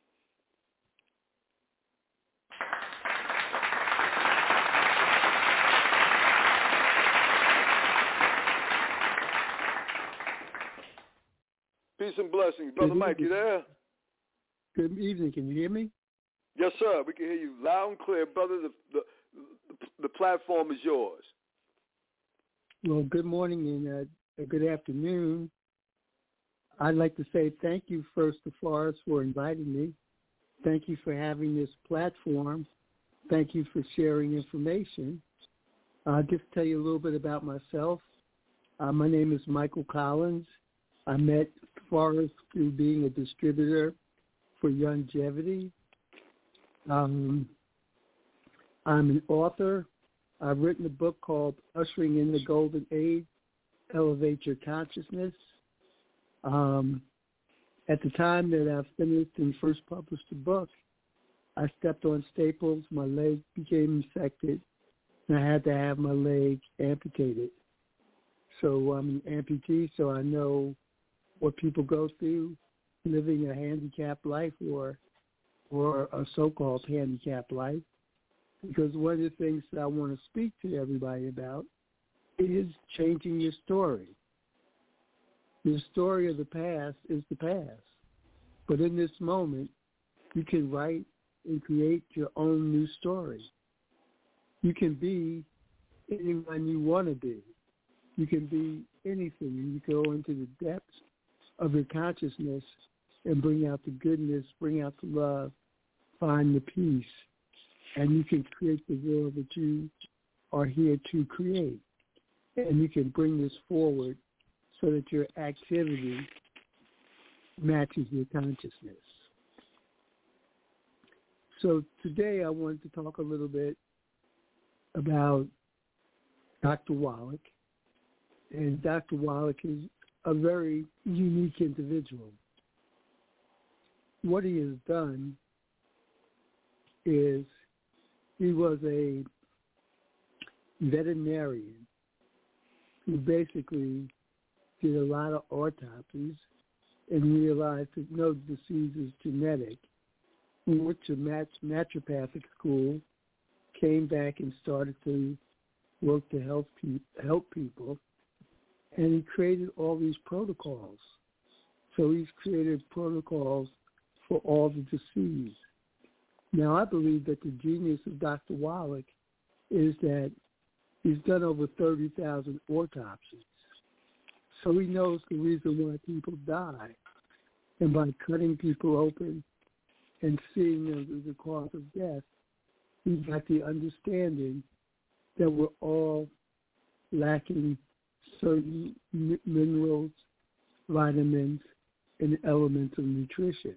Peace and blessings. Brother Mike, you there? Good evening. Can you hear me? Yes, sir. We can hear you loud and clear. Brother, the, the, the platform is yours. Well, good morning and uh, good afternoon. I'd like to say thank you first to Forrest for inviting me. Thank you for having this platform. Thank you for sharing information. I'll just tell you a little bit about myself. Uh, my name is Michael Collins. I met Forrest through being a distributor for Longevity. Um, I'm an author. I've written a book called Ushering in the Golden Age, Elevate Your Consciousness. Um, at the time that I finished and first published the book, I stepped on staples, my leg became infected, and I had to have my leg amputated. So I'm an amputee, so I know what people go through living a handicapped life or or a so-called handicapped life. Because one of the things that I want to speak to everybody about is changing your story. The story of the past is the past. But in this moment, you can write and create your own new story. You can be anyone you want to be. You can be anything. You go into the depths of your consciousness and bring out the goodness, bring out the love, find the peace, and you can create the world that you are here to create. And you can bring this forward so that your activity matches your consciousness. So today I wanted to talk a little bit about Doctor Wallach. And Doctor Wallach is a very unique individual. What he has done is he was a veterinarian who basically did a lot of autopsies and realized that no disease is genetic. He went to mat- naturopathic school, came back and started to work to help, pe- help people, and he created all these protocols. So he's created protocols for all the disease. Now, I believe that the genius of Doctor Wallach is that he's done over thirty thousand autopsies. So he knows the reason why people die. And by cutting people open and seeing the, the cause of death, he's got the understanding that we're all lacking certain mi- minerals, vitamins, and elements of nutrition.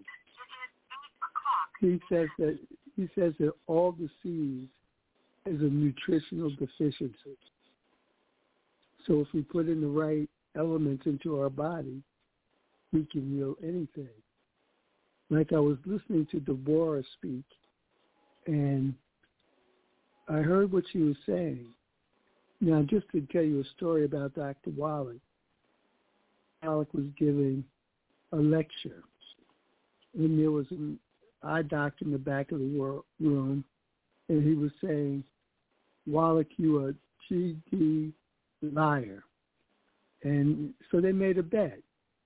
He says that he says that all disease is a nutritional deficiency. So if we put in the right elements into our body, we can heal anything. Like I was listening to Deborah speak, and I heard what she was saying. Now, just to tell you a story about Doctor Wallach, Wallach was giving a lecture, and there was an eye doctor in the back of the room, and he was saying, Wallach, you are a G D liar. And so they made a bet.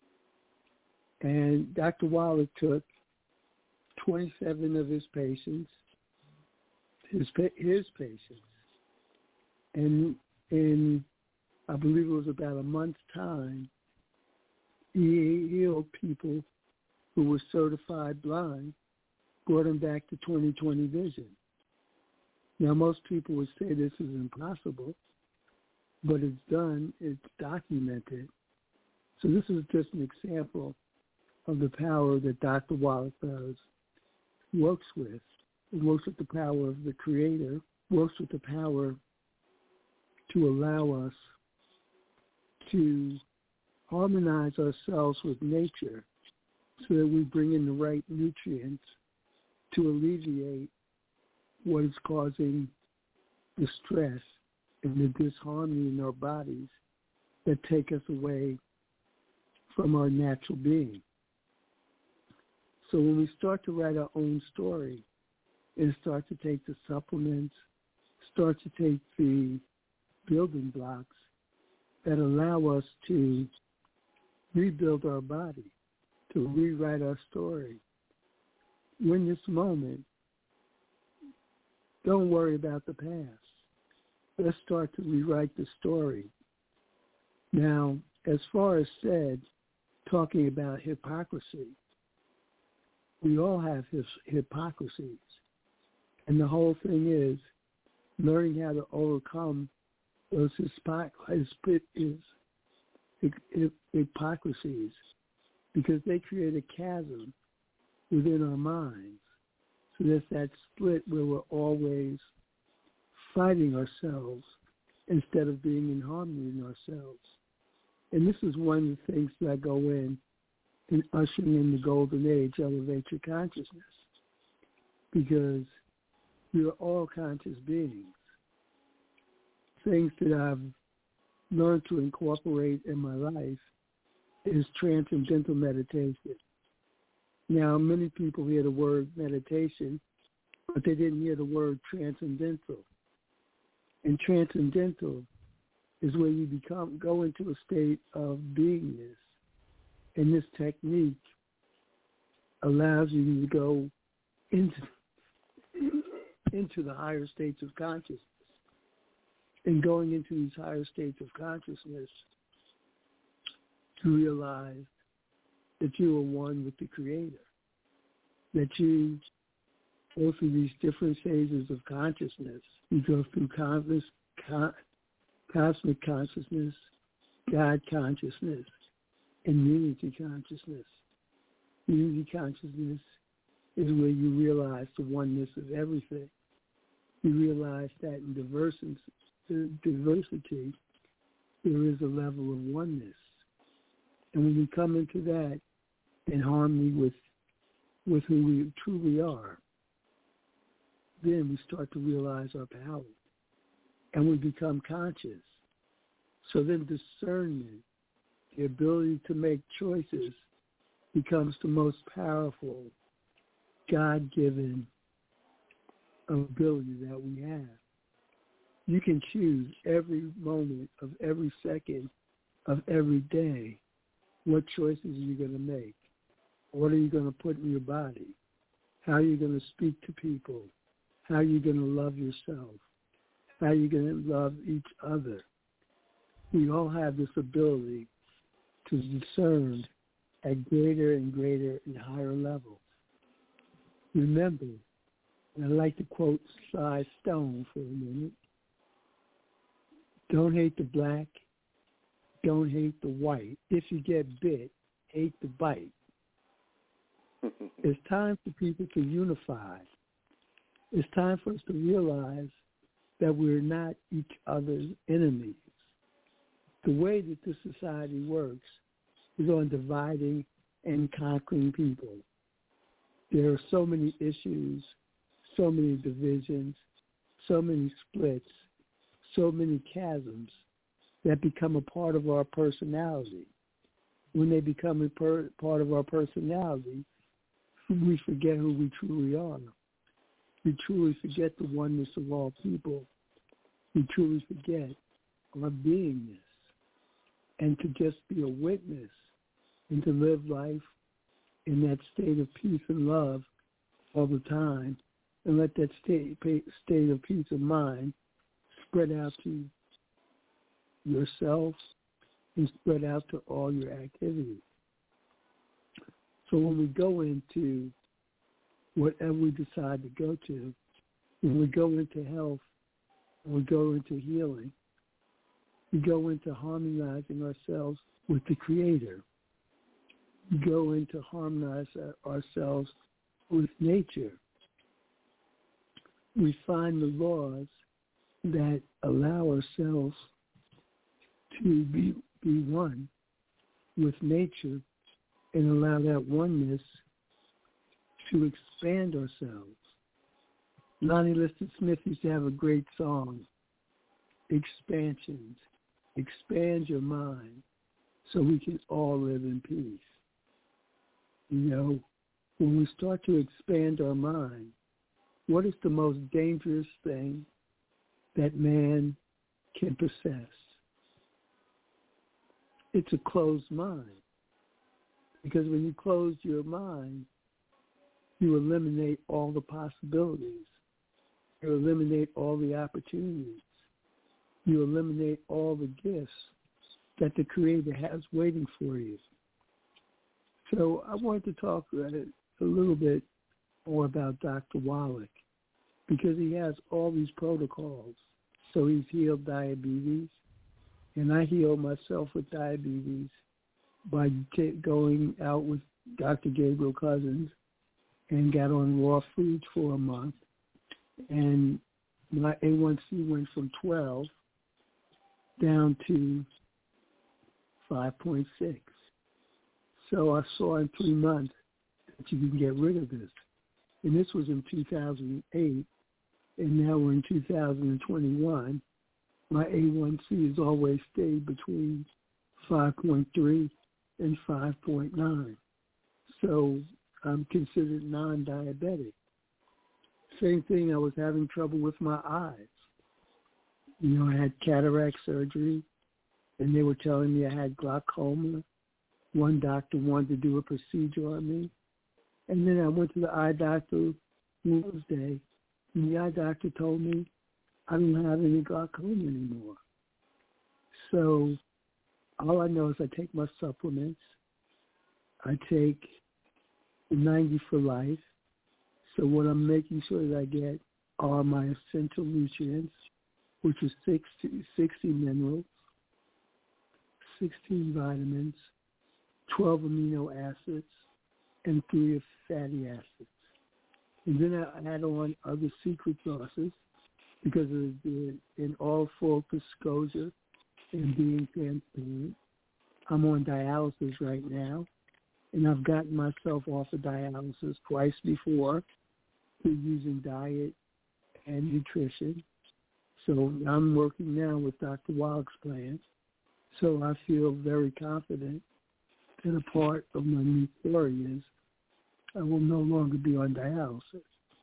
And Doctor Wallach took twenty-seven of his patients, his his patients, and in, I believe it was about a month's time, he healed people who were certified blind, brought them back to twenty twenty vision. Now, most people would say this is impossible, but it's done, it's documented. So this is just an example of the power that Doctor Wallach does, works with. It works with the power of the Creator, works with the power to allow us to harmonize ourselves with nature so that we bring in the right nutrients to alleviate what is causing the stress and the disharmony in our bodies that take us away from our natural being. So when we start to write our own story and start to take the supplements, start to take the building blocks that allow us to rebuild our body, to rewrite our story, in this moment, don't worry about the past. Let's start to rewrite the story. Now, as far as said, talking about hypocrisy, we all have his hypocrisies. And the whole thing is learning how to overcome those hypocrisies, because they create a chasm within our minds. So there's that split where we're always fighting ourselves instead of being in harmony in ourselves. And this is one of the things that I go in in ushering in the golden age, elevate your consciousness, because we are all conscious beings. Things that I've learned to incorporate in my life is transcendental meditation. Now, many people hear the word meditation, but they didn't hear the word transcendental. And transcendental is where you become go into a state of beingness. And this technique allows you to go into into the higher states of consciousness. And going into these higher states of consciousness, to realize that you are one with the Creator, that you go through these different phases of consciousness. You go through conscious, co- cosmic consciousness, God consciousness, and unity consciousness. Unity consciousness is where you realize the oneness of everything. You realize that in diversity, diversity, there is a level of oneness. And when we come into that in harmony with with who we truly are, then we start to realize our power. And we become conscious. So then discernment, the ability to make choices, becomes the most powerful, God-given ability that we have. You can choose every moment of every second of every day what choices you're going to make. What are you going to put in your body? How are you going to speak to people? How are you going to love yourself? How are you going to love each other? We all have this ability to discern at greater and greater and higher levels. Remember, and I'd like to quote Sly Stone for a minute, don't hate the black, don't hate the white. If you get bit, hate the bite. It's time for people to unify. It's time for us to realize that we're not each other's enemies. The way that this society works is on dividing and conquering people. There are so many issues, so many divisions, so many splits, so many chasms that become a part of our personality. When they become a per- part of our personality, we forget who we truly are. We truly forget the oneness of all people. We truly forget our beingness. And to just be a witness and to live life in that state of peace and love all the time, and let that state, state of peace of mind spread out to yourself and spread out to all your activities. So when we go into whatever we decide to go to, when we go into health, when we go into healing, we go into harmonizing ourselves with the Creator. We go into harmonize ourselves with nature. We find the laws that allow ourselves to be, be one with nature and allow that oneness to expand ourselves. Lonnie Liston Smith used to have a great song, Expansions. Expand your mind so we can all live in peace. You know, when we start to expand our mind, what is the most dangerous thing that man can possess? It's a closed mind. Because when you close your mind, you eliminate all the possibilities. You eliminate all the opportunities. You eliminate all the gifts that the Creator has waiting for you. So I wanted to talk a little bit more about Doctor Wallach, because he has all these protocols. So he's healed diabetes, and I healed myself with diabetes by t- going out with Doctor Gabriel Cousins and got on raw foods for a month. And my A one C went from twelve down to five point six. So I saw in three months that you can get rid of this. And this was in two thousand eight, and now we're in two thousand twenty-one. My A one C has always stayed between five point three and five point nine. So I'm considered non-diabetic. Same thing, I was having trouble with my eyes. You know, I had cataract surgery, and they were telling me I had glaucoma. One doctor wanted to do a procedure on me, And then I went to the eye doctor Wednesday, and the eye doctor told me I don't have any glaucoma anymore. So all I know is I take my supplements. I take ninety for life. So what I'm making sure that I get are my essential nutrients, which is sixty, sixty minerals, sixteen vitamins, twelve amino acids, and three fatty acids. And then I add on other secret sauces because of the, in all full disclosure and being transparent. I'm on dialysis right now, and I've gotten myself off of dialysis twice before through using diet and nutrition. So I'm working now with Doctor Wallach's plan. So I feel very confident that a part of my new story is I will no longer be on dialysis.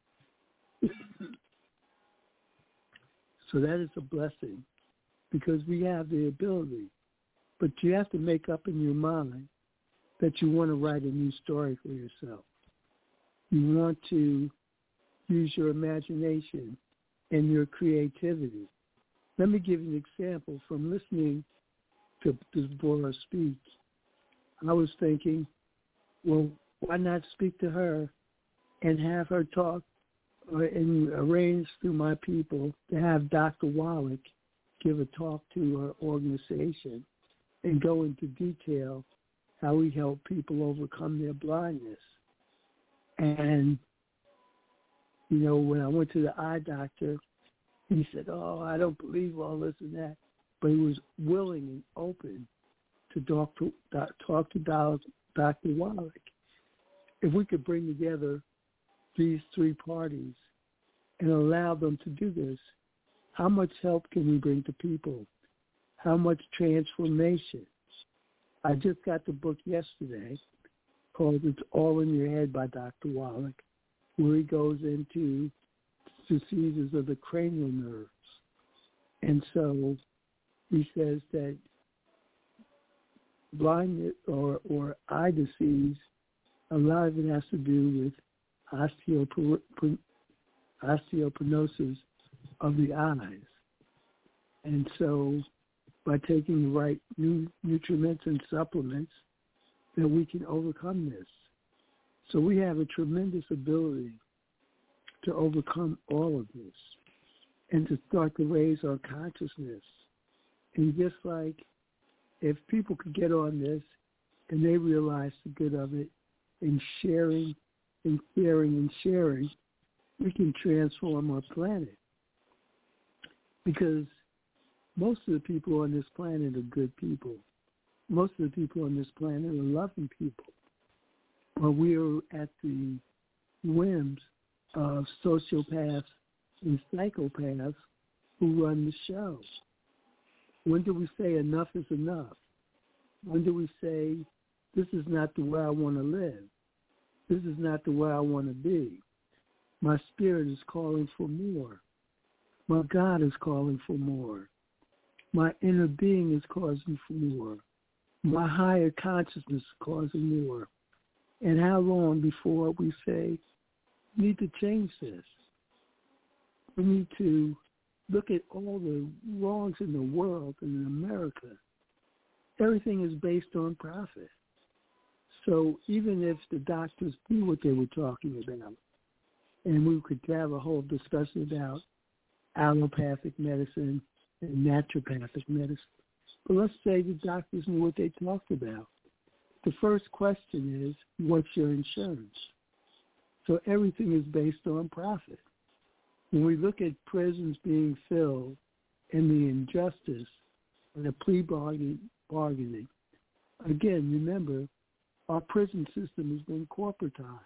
So that is a blessing because we have the ability. But you have to make up in your mind that you want to write a new story for yourself. You want to use your imagination and your creativity. Let me give you an example from listening to Deborah speak. I was thinking, well, why not speak to her and have her talk uh, and arrange through my people to have Doctor Wallach give a talk to her organization and go into detail how we help people overcome their blindness. And, you know, when I went to the eye doctor, he said, oh, I don't believe all this and that. But he was willing and open to talk to, talk to Doctor Wallach. If we could bring together these three parties and allow them to do this, how much help can we bring to people? How much transformation? I just got the book yesterday called It's All in Your Head by Doctor Wallach, where he goes into diseases of the cranial nerves. And so he says that blindness or, or eye disease, a lot of it has to do with osteopor- osteoporosis of the eyes. And so by taking the right nu- nutriments and supplements, that we can overcome this. So we have a tremendous ability to overcome all of this and to start to raise our consciousness. And just like if people could get on this and they realize the good of it and sharing and caring and sharing, we can transform our planet. Because most of the people on this planet are good people. Most of the people on this planet are loving people. But we are at the whims of sociopaths and psychopaths who run the show. When do we say enough is enough? When do we say this is not the way I want to live? This is not the way I want to be. My spirit is calling for more. My God is calling for more. My inner being is causing for more. My higher consciousness is causing more. And how long before we say, we need to change this? We need to look at all the wrongs in the world and in America. Everything is based on profit. So even if the doctors knew what they were talking about, and we could have a whole discussion about allopathic medicine and naturopathic medicine, but let's say the doctors knew what they talked about. The first question is, what's your insurance? So everything is based on profit. When we look at prisons being filled and the injustice and the plea bargain, bargaining, again, remember, our prison system has been corporatized.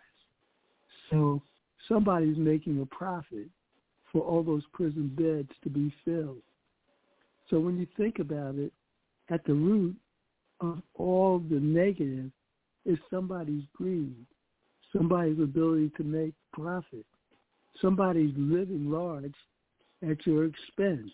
So somebody's making a profit for all those prison beds to be filled. So when you think about it, at the root of all the negative is somebody's greed, somebody's ability to make profit, somebody's living large at your expense.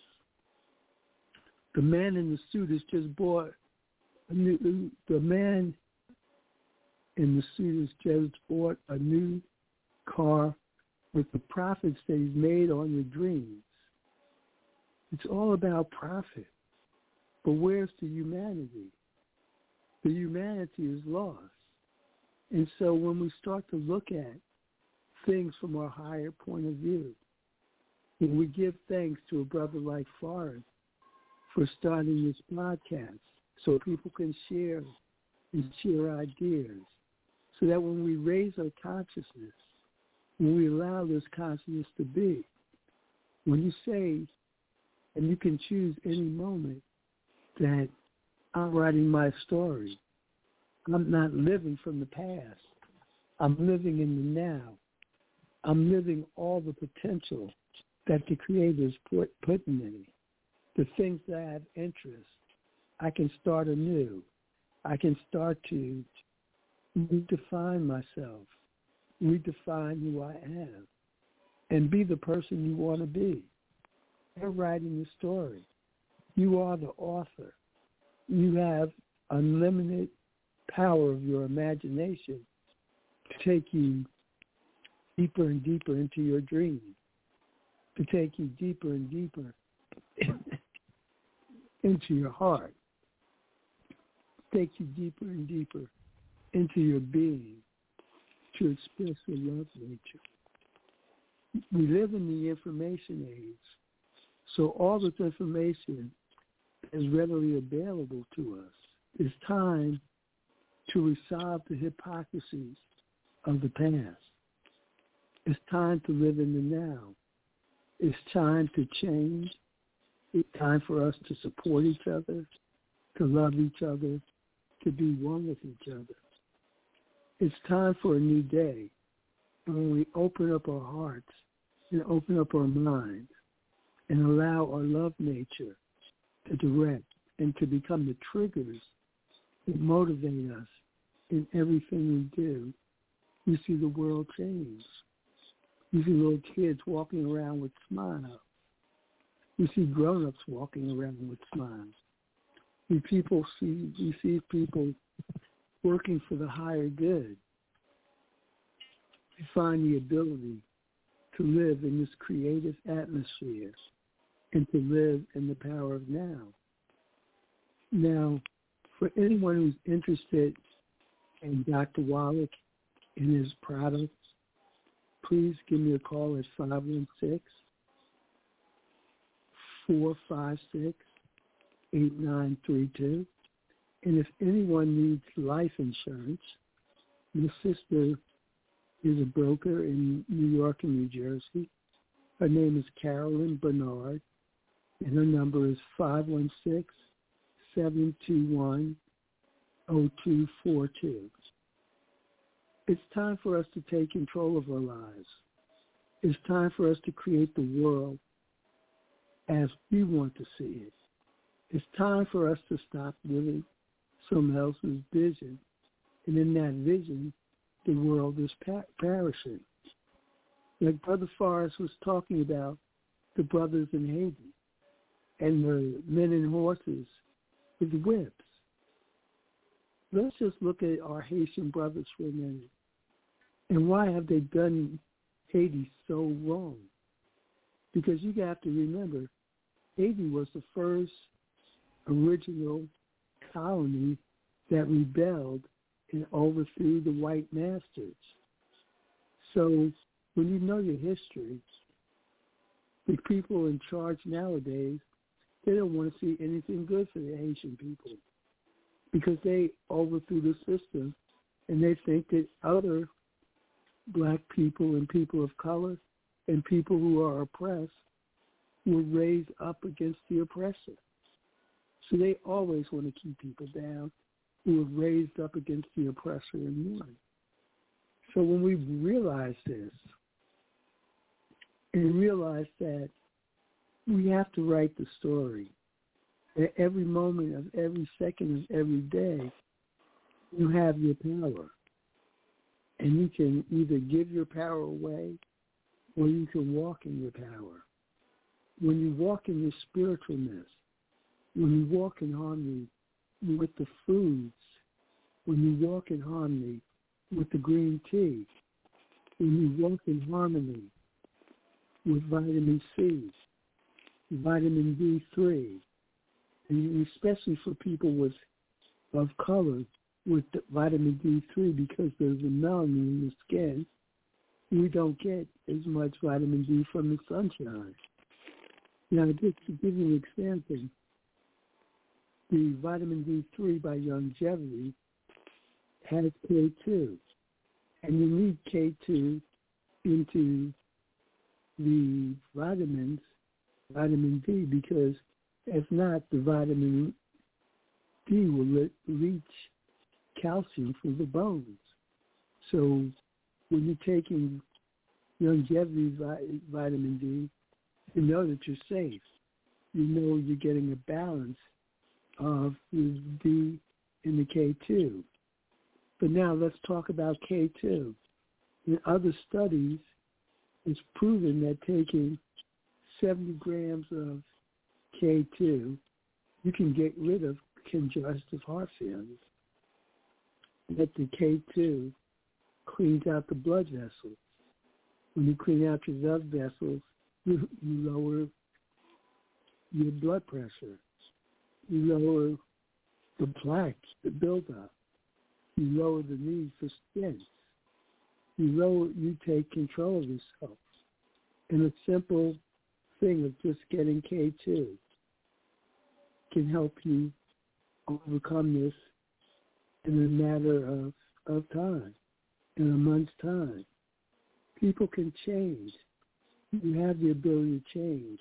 The man in the suit has just bought a new, the man and the suitors just bought a new car with the profits that he's made on your dreams. It's all about profit. But where's the humanity? The humanity is lost. And so when we start to look at things from a higher point of view, when we give thanks to a brother like Forrest for starting this podcast so people can share and share ideas, so that when we raise our consciousness, when we allow this consciousness to be, when you say, and you can choose any moment that I'm writing my story, I'm not living from the past. I'm living in the now. I'm living all the potential that the Creator's put, put in me. The things that I have interest, I can start anew. I can start to redefine myself, redefine who I am, and be the person you want to be. You're writing the story. You are the author. You have unlimited power of your imagination to take you deeper and deeper into your dreams, to take you deeper and deeper into your heart, take you deeper and deeper into your being, to express your love nature. We live in the information age, so all this information is readily available to us. It's time to resolve the hypocrisies of the past. It's time to live in the now. It's time to change. It's time for us to support each other, to love each other, to be one with each other. It's time for a new day. And when we open up our hearts and open up our minds and allow our love nature to direct and to become the triggers that motivate us in everything we do, we see the world change. We see little kids walking around with smiles. We see grown-ups walking around with smiles. We people see we see people working for the higher good. We find the ability to live in this creative atmosphere and to live in the power of now. Now, for anyone who's interested in Doctor Wallach and his products, please give me a call at five one six, four five six, eight nine three two. And if anyone needs life insurance, my sister is a broker in New York and New Jersey. Her name is Carolyn Bernard, and her number is five one six, seven two one, zero two four two. It's time for us to take control of our lives. It's time for us to create the world as we want to see it. It's time for us to stop living someone else's vision. And in that vision, the world is per- perishing. Like Brother Forrest was talking about the brothers in Haiti and the men and horses with the whips. Let's just look at our Haitian brothers for a minute. And why have they done Haiti so wrong? Because you have to remember, Haiti was the first original colony that rebelled and overthrew the white masters. So when you know your history, the people in charge nowadays, they don't want to see anything good for the Haitian people because they overthrew the system and they think that other black people and people of color and people who are oppressed were raised up against the oppressor. So they always want to keep people down who were raised up against the oppressor and won. So when we realize this and realize that we have to write the story, at every moment of every second of every day, you have your power. And you can either give your power away or you can walk in your power. When you walk in your spiritualness, when you walk in harmony with the foods, when you walk in harmony with the green tea, when you walk in harmony with vitamin C, vitamin D three, and especially for people with of color with the vitamin D three, because there's a melanin in the skin, we don't get as much vitamin D from the sunshine. Now, just to give you an example, the vitamin D three by Longevity has K two, and you need K two into the vitamins, vitamin D, because if not, the vitamin D will le- leach calcium from the bones. So when you're taking Longevity vi- vitamin D, you know that you're safe. You know you're getting a balance of the D and the K two. But now let's talk about K two. In other studies, it's proven that taking seventy grams of K two, you can get rid of congestive heart failure. That the K two cleans out the blood vessels. When you clean out your blood vessels, you, you lower your blood pressure. You lower the plaque, the buildup. You lower the need for stents. You lower, you take control of yourself. And a simple thing of just getting K two can help you overcome this in a matter of, of time, in a month's time. People can change. You have the ability to change.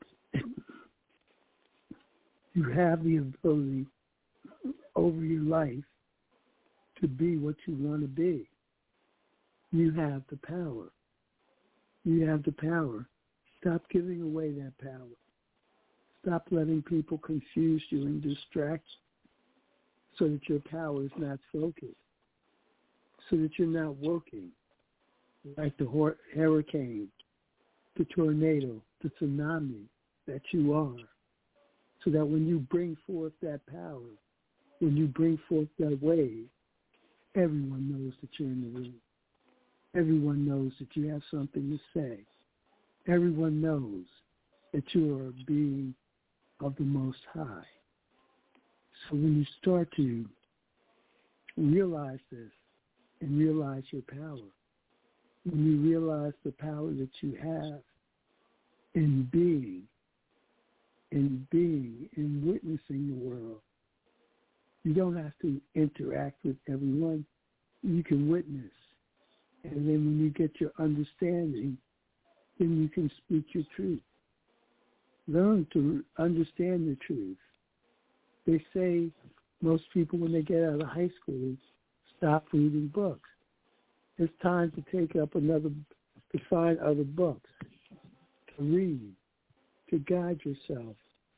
You have the ability over your life to be what you want to be. You have the power. You have the power. Stop giving away that power. Stop letting people confuse you and distract you so that your power is not focused, so that you're not working like the hor- hurricane, the tornado, the tsunami that you are, so that when you bring forth that power, when you bring forth that wave, everyone knows that you're in the room. Everyone knows that you have something to say. Everyone knows that you are a being of the Most High. So when you start to realize this and realize your power, when you realize the power that you have in being, in being, in witnessing the world, you don't have to interact with everyone. You can witness. And then when you get your understanding, then you can speak your truth. Learn to understand the truth. They say most people, when they get out of high school, stop reading books. It's time to take up another, to find other books, to read, to guide yourself,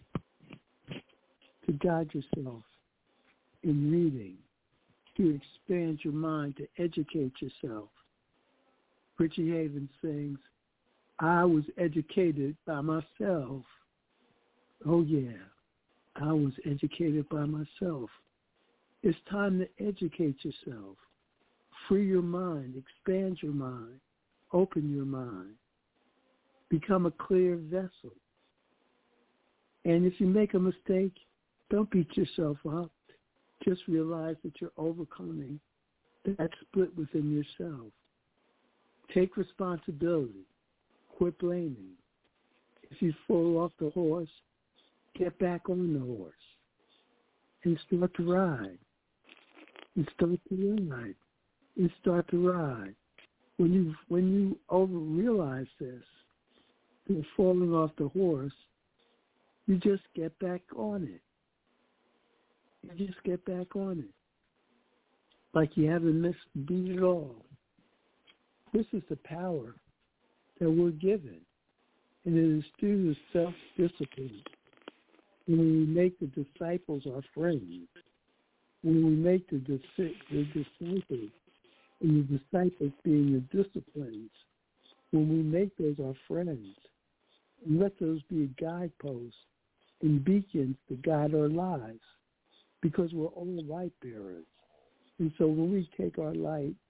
to guide yourself in reading, to expand your mind, to educate yourself. Richie Havens sings, I was educated by myself. Oh, yeah, I was educated by myself. It's time to educate yourself. Free your mind, expand your mind, open your mind. Become a clear vessel. And if you make a mistake, don't beat yourself up. Just realize that you're overcoming that split within yourself. Take responsibility. Quit blaming. If you fall off the horse, get back on the horse and start to ride. And start to ride. And start to ride. When you when you over realize this, you're falling off the horse, you just get back on it. You just get back on it. Like you haven't missed the beat at all. This is the power that we're given. And it is through the self-discipline. When we make the disciples our friends, when we make the, dis- the disciples, and the disciples being the disciplines, when we make those our friends, and let those be guideposts and beacons to guide our lives, because we're all light bearers. And so when we take our light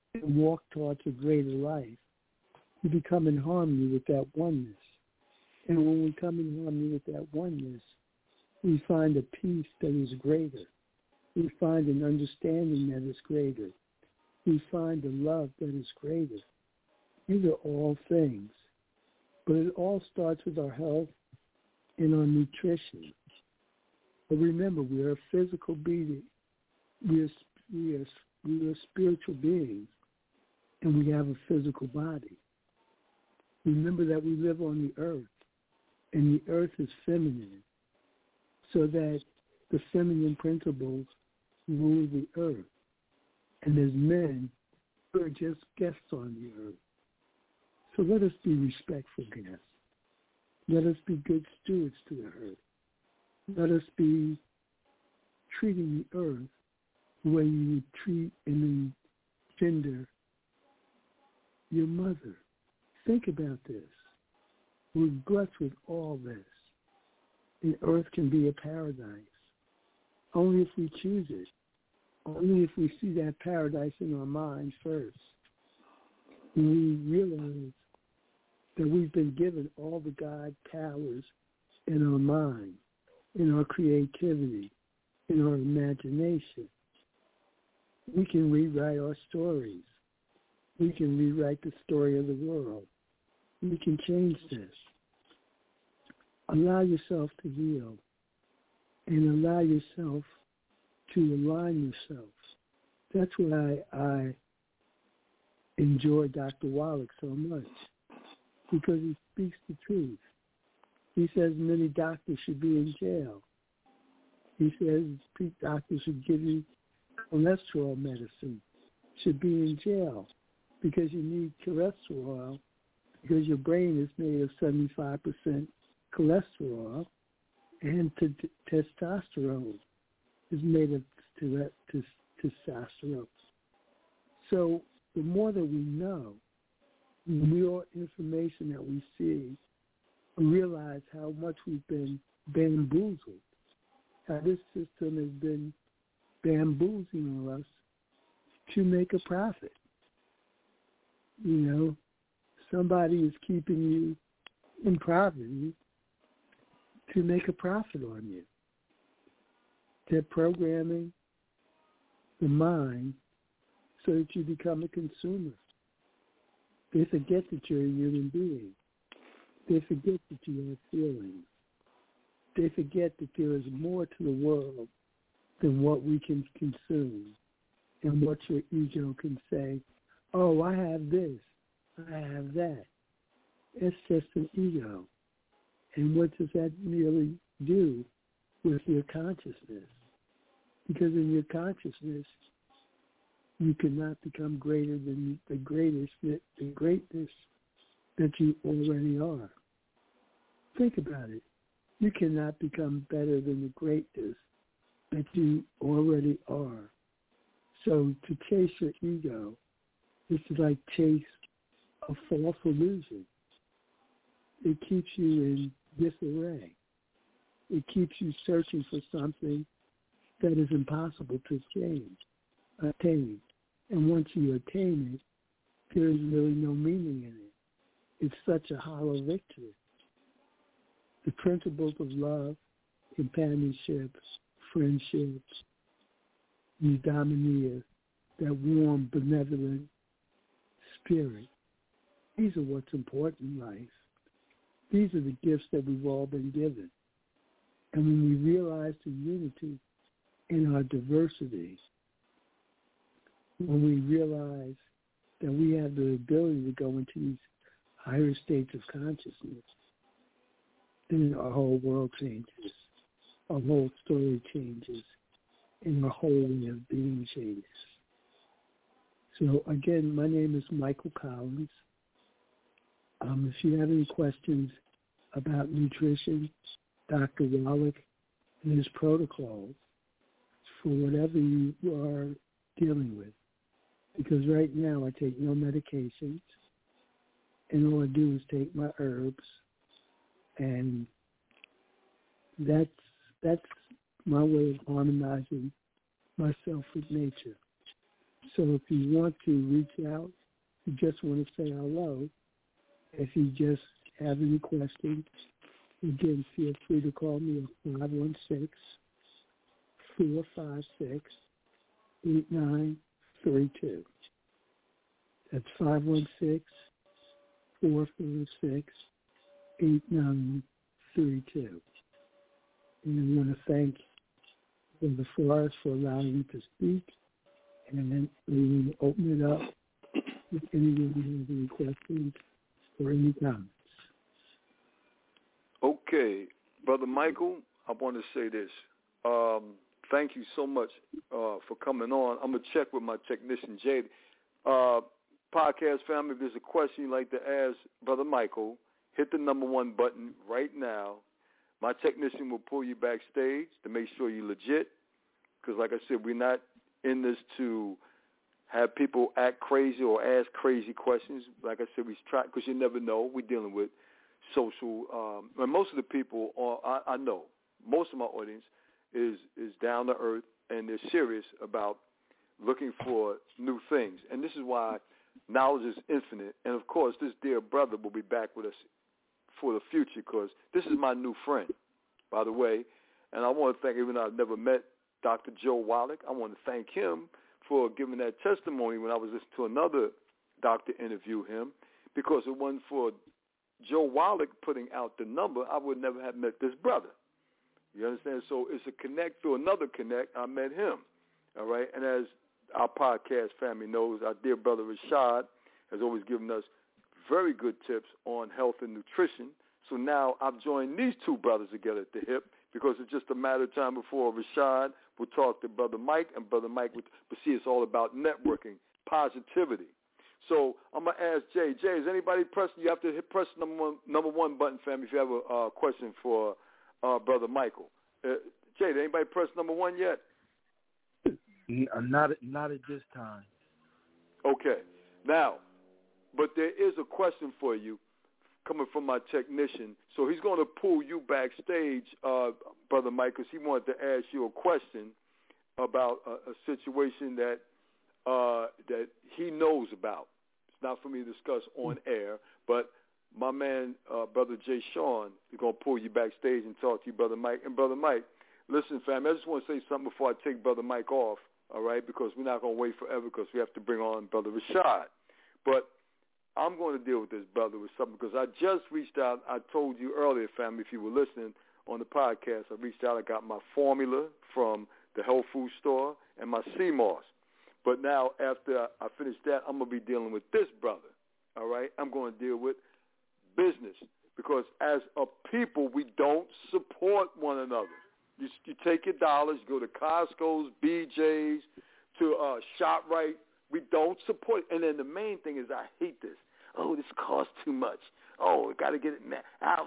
and walk towards a greater life, we become in harmony with that oneness. And when we come in harmony with that oneness, we find a peace that is greater. We find an understanding that is greater. We find a love that is greater. These are all things. But it all starts with our health and our nutrition. But remember, we are a physical being. We are, we are, we are spiritual beings, and we have a physical body. Remember that we live on the earth, and the earth is feminine, so that the feminine principles rule the earth. And as men, we're just guests on the earth. So let us be respectful guests. Let us be good stewards to the earth. Let us be treating the earth the way you would treat and engender your mother. Think about this. We're blessed with all this. The earth can be a paradise. Only if we choose it. Only if we see that paradise in our mind first. When we realize that we've been given all the God powers in our mind, in our creativity, in our imagination. We can rewrite our stories. We can rewrite the story of the world. We can change this. Allow yourself to heal and allow yourself to align yourself. That's why I enjoy Doctor Wallach so much, because he speaks the truth. He says many doctors should be in jail. He says doctors should give you cholesterol medicine, should be in jail, because you need cholesterol, because your brain is made of seventy-five percent cholesterol, and t- t- testosterone is made of t- t- testosterone. So the more that we know, the more information that we see, we realize how much we've been bamboozled, how this system has been bamboozling us to make a profit. You know, somebody is keeping you in poverty to make a profit on you. They're programming the mind so that you become a consumer. They forget that you're a human being. They forget that you have feelings. They forget that there is more to the world than what we can consume and what your ego can say, oh, I have this, I have that. It's just an ego. And what does that really do with your consciousness? Because in your consciousness, you cannot become greater than the greatest, the greatness that you already are. Think about it. You cannot become better than the greatness that you already are. So to chase your ego is to like chase a false illusion. It keeps you in disarray. It keeps you searching for something that is impossible to change, attain. And once you attain it, there is really no meaning in it. It's such a hollow victory. The principles of love, companionship, friendships, eudaimonia, that warm, benevolent spirit, these are what's important in life. These are the gifts that we've all been given. And when we realize the unity in our diversity, when we realize that we have the ability to go into these higher states of consciousness, then our whole world changes, our whole story changes, and our whole way of being changes. So again, my name is Michael Collins. Um, if you have any questions about nutrition, Doctor Wallach and his protocols for whatever you are dealing with, because right now I take no medications, and all I do is take my herbs, and that's that's my way of harmonizing myself with nature. So if you want to reach out, you just want to say hello, if you just have any questions, again, feel free to call me at five one six, four five six, eight nine three two. That's five one six, four five six, eight nine three two. And I want to thank Brother Forrest for allowing me to speak. And then we will open it up if anyone has any questions or any comments. Okay, Brother Michael, I want to say this. Um, thank you so much uh, for coming on. I'm going to check with my technician, Jade. Uh, podcast family, if there's a question you'd like to ask Brother Michael, hit the number one button right now. My technician will pull you backstage to make sure you're legit because, like I said, we're not in this to have people act crazy or ask crazy questions. Like I said, we try because you never know. We're dealing with social. Um, and most of the people, are, I, I know, most of my audience is is down to earth and they're serious about looking for new things. And this is why knowledge is infinite. And of course, this dear brother will be back with us for the future because this is my new friend, by the way. And I want to thank, even though I've never met Doctor Joe Wallach, I want to thank him for giving that testimony when I was listening to another doctor interview him, because it wasn't for Joe Wallach putting out the number, I would never have met this brother. You understand? So it's a connect through another connect. I met him, all right? And as our podcast family knows, our dear brother Rashad has always given us very good tips on health and nutrition. So now I've joined these two brothers together at the hip because it's just a matter of time before Rashad will talk to Brother Mike, and Brother Mike would, but see, it's all about networking, positivity. So I'm going to ask Jay. Jay, is anybody pressing? You have to hit press number one, number one button, family, if you have a uh, question for uh, Brother Michael. Uh, Jay, did anybody press number one yet? Not, not at this time. Okay. Now, but there is a question for you coming from my technician. So he's going to pull you backstage, uh, Brother Mike, because he wanted to ask you a question about a, a situation that uh, that he knows about. It's not for me to discuss on air, but my man, uh, Brother Jay Sean, is going to pull you backstage and talk to you, Brother Mike. And Brother Mike, listen, fam, I just want to say something before I take Brother Mike off, all right, because we're not going to wait forever because we have to bring on Brother Rashad. But I'm going to deal with this brother with something because I just reached out. I told you earlier, family, if you were listening on the podcast, I reached out. I got my formula from the health food store and my C M O S. But now after I finish that, I'm going to be dealing with this brother, all right? I'm going to deal with business because as a people, we don't support one another. You, you take your dollars, you go to Costco's, B J's, to uh, ShopRite. We don't support it. And then the main thing is I hate this. Oh, this costs too much. Oh, we got to get it now.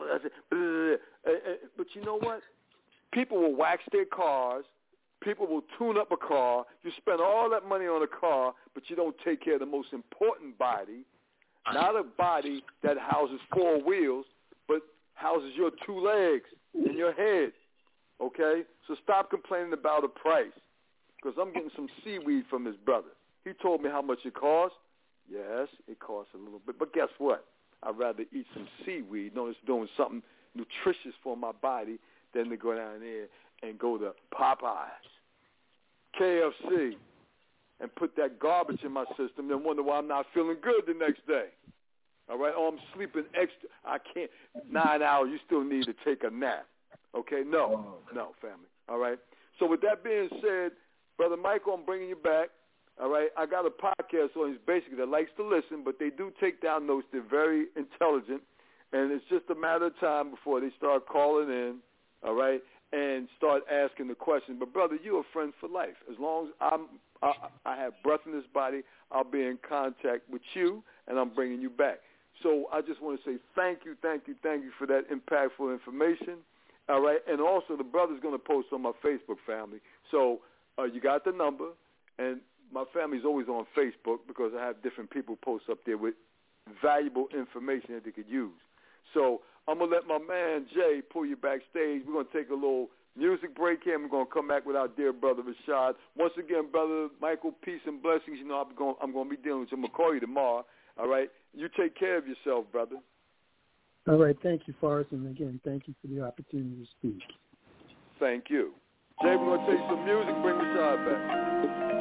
But you know what? People will wax their cars. People will tune up a car. You spend all that money on a car, but you don't take care of the most important body, not a body that houses four wheels, but houses your two legs and your head, okay? So stop complaining about the price because I'm getting some seaweed from this brother. He told me how much it costs. Yes, it costs a little bit. But guess what? I'd rather eat some seaweed, know it's doing something nutritious for my body, than to go down there and go to Popeyes, K F C, and put that garbage in my system and wonder why I'm not feeling good the next day. All right? Oh, I'm sleeping extra. I can't. Nine hours, you still need to take a nap. Okay? No. No, family. All right? So with that being said, Brother Michael, I'm bringing you back. All right, I got a podcast audience basically that likes to listen, but they do take down notes. They're very intelligent, and it's just a matter of time before they start calling in, all right, and start asking the questions. But, brother, you're a friend for life. As long as I'm, I, I have breath in this body, I'll be in contact with you, and I'm bringing you back. So I just want to say thank you, thank you, thank you for that impactful information, all right, and also the brother's going to post on my Facebook family. So uh, you got the number, and my family's always on Facebook because I have different people post up there with valuable information that they could use. So I'm going to let my man Jay pull you backstage. We're going to take a little music break here, and we're going to come back with our dear brother Rashad. Once again, brother Michael, peace and blessings. You know, I'm going, I'm going to be dealing with you. I'm going to call you tomorrow, all right? You take care of yourself, brother. All right. Thank you, Forrest. And, again, thank you for the opportunity to speak. Thank you. Jay, we're going to take some music. Bring Rashad back.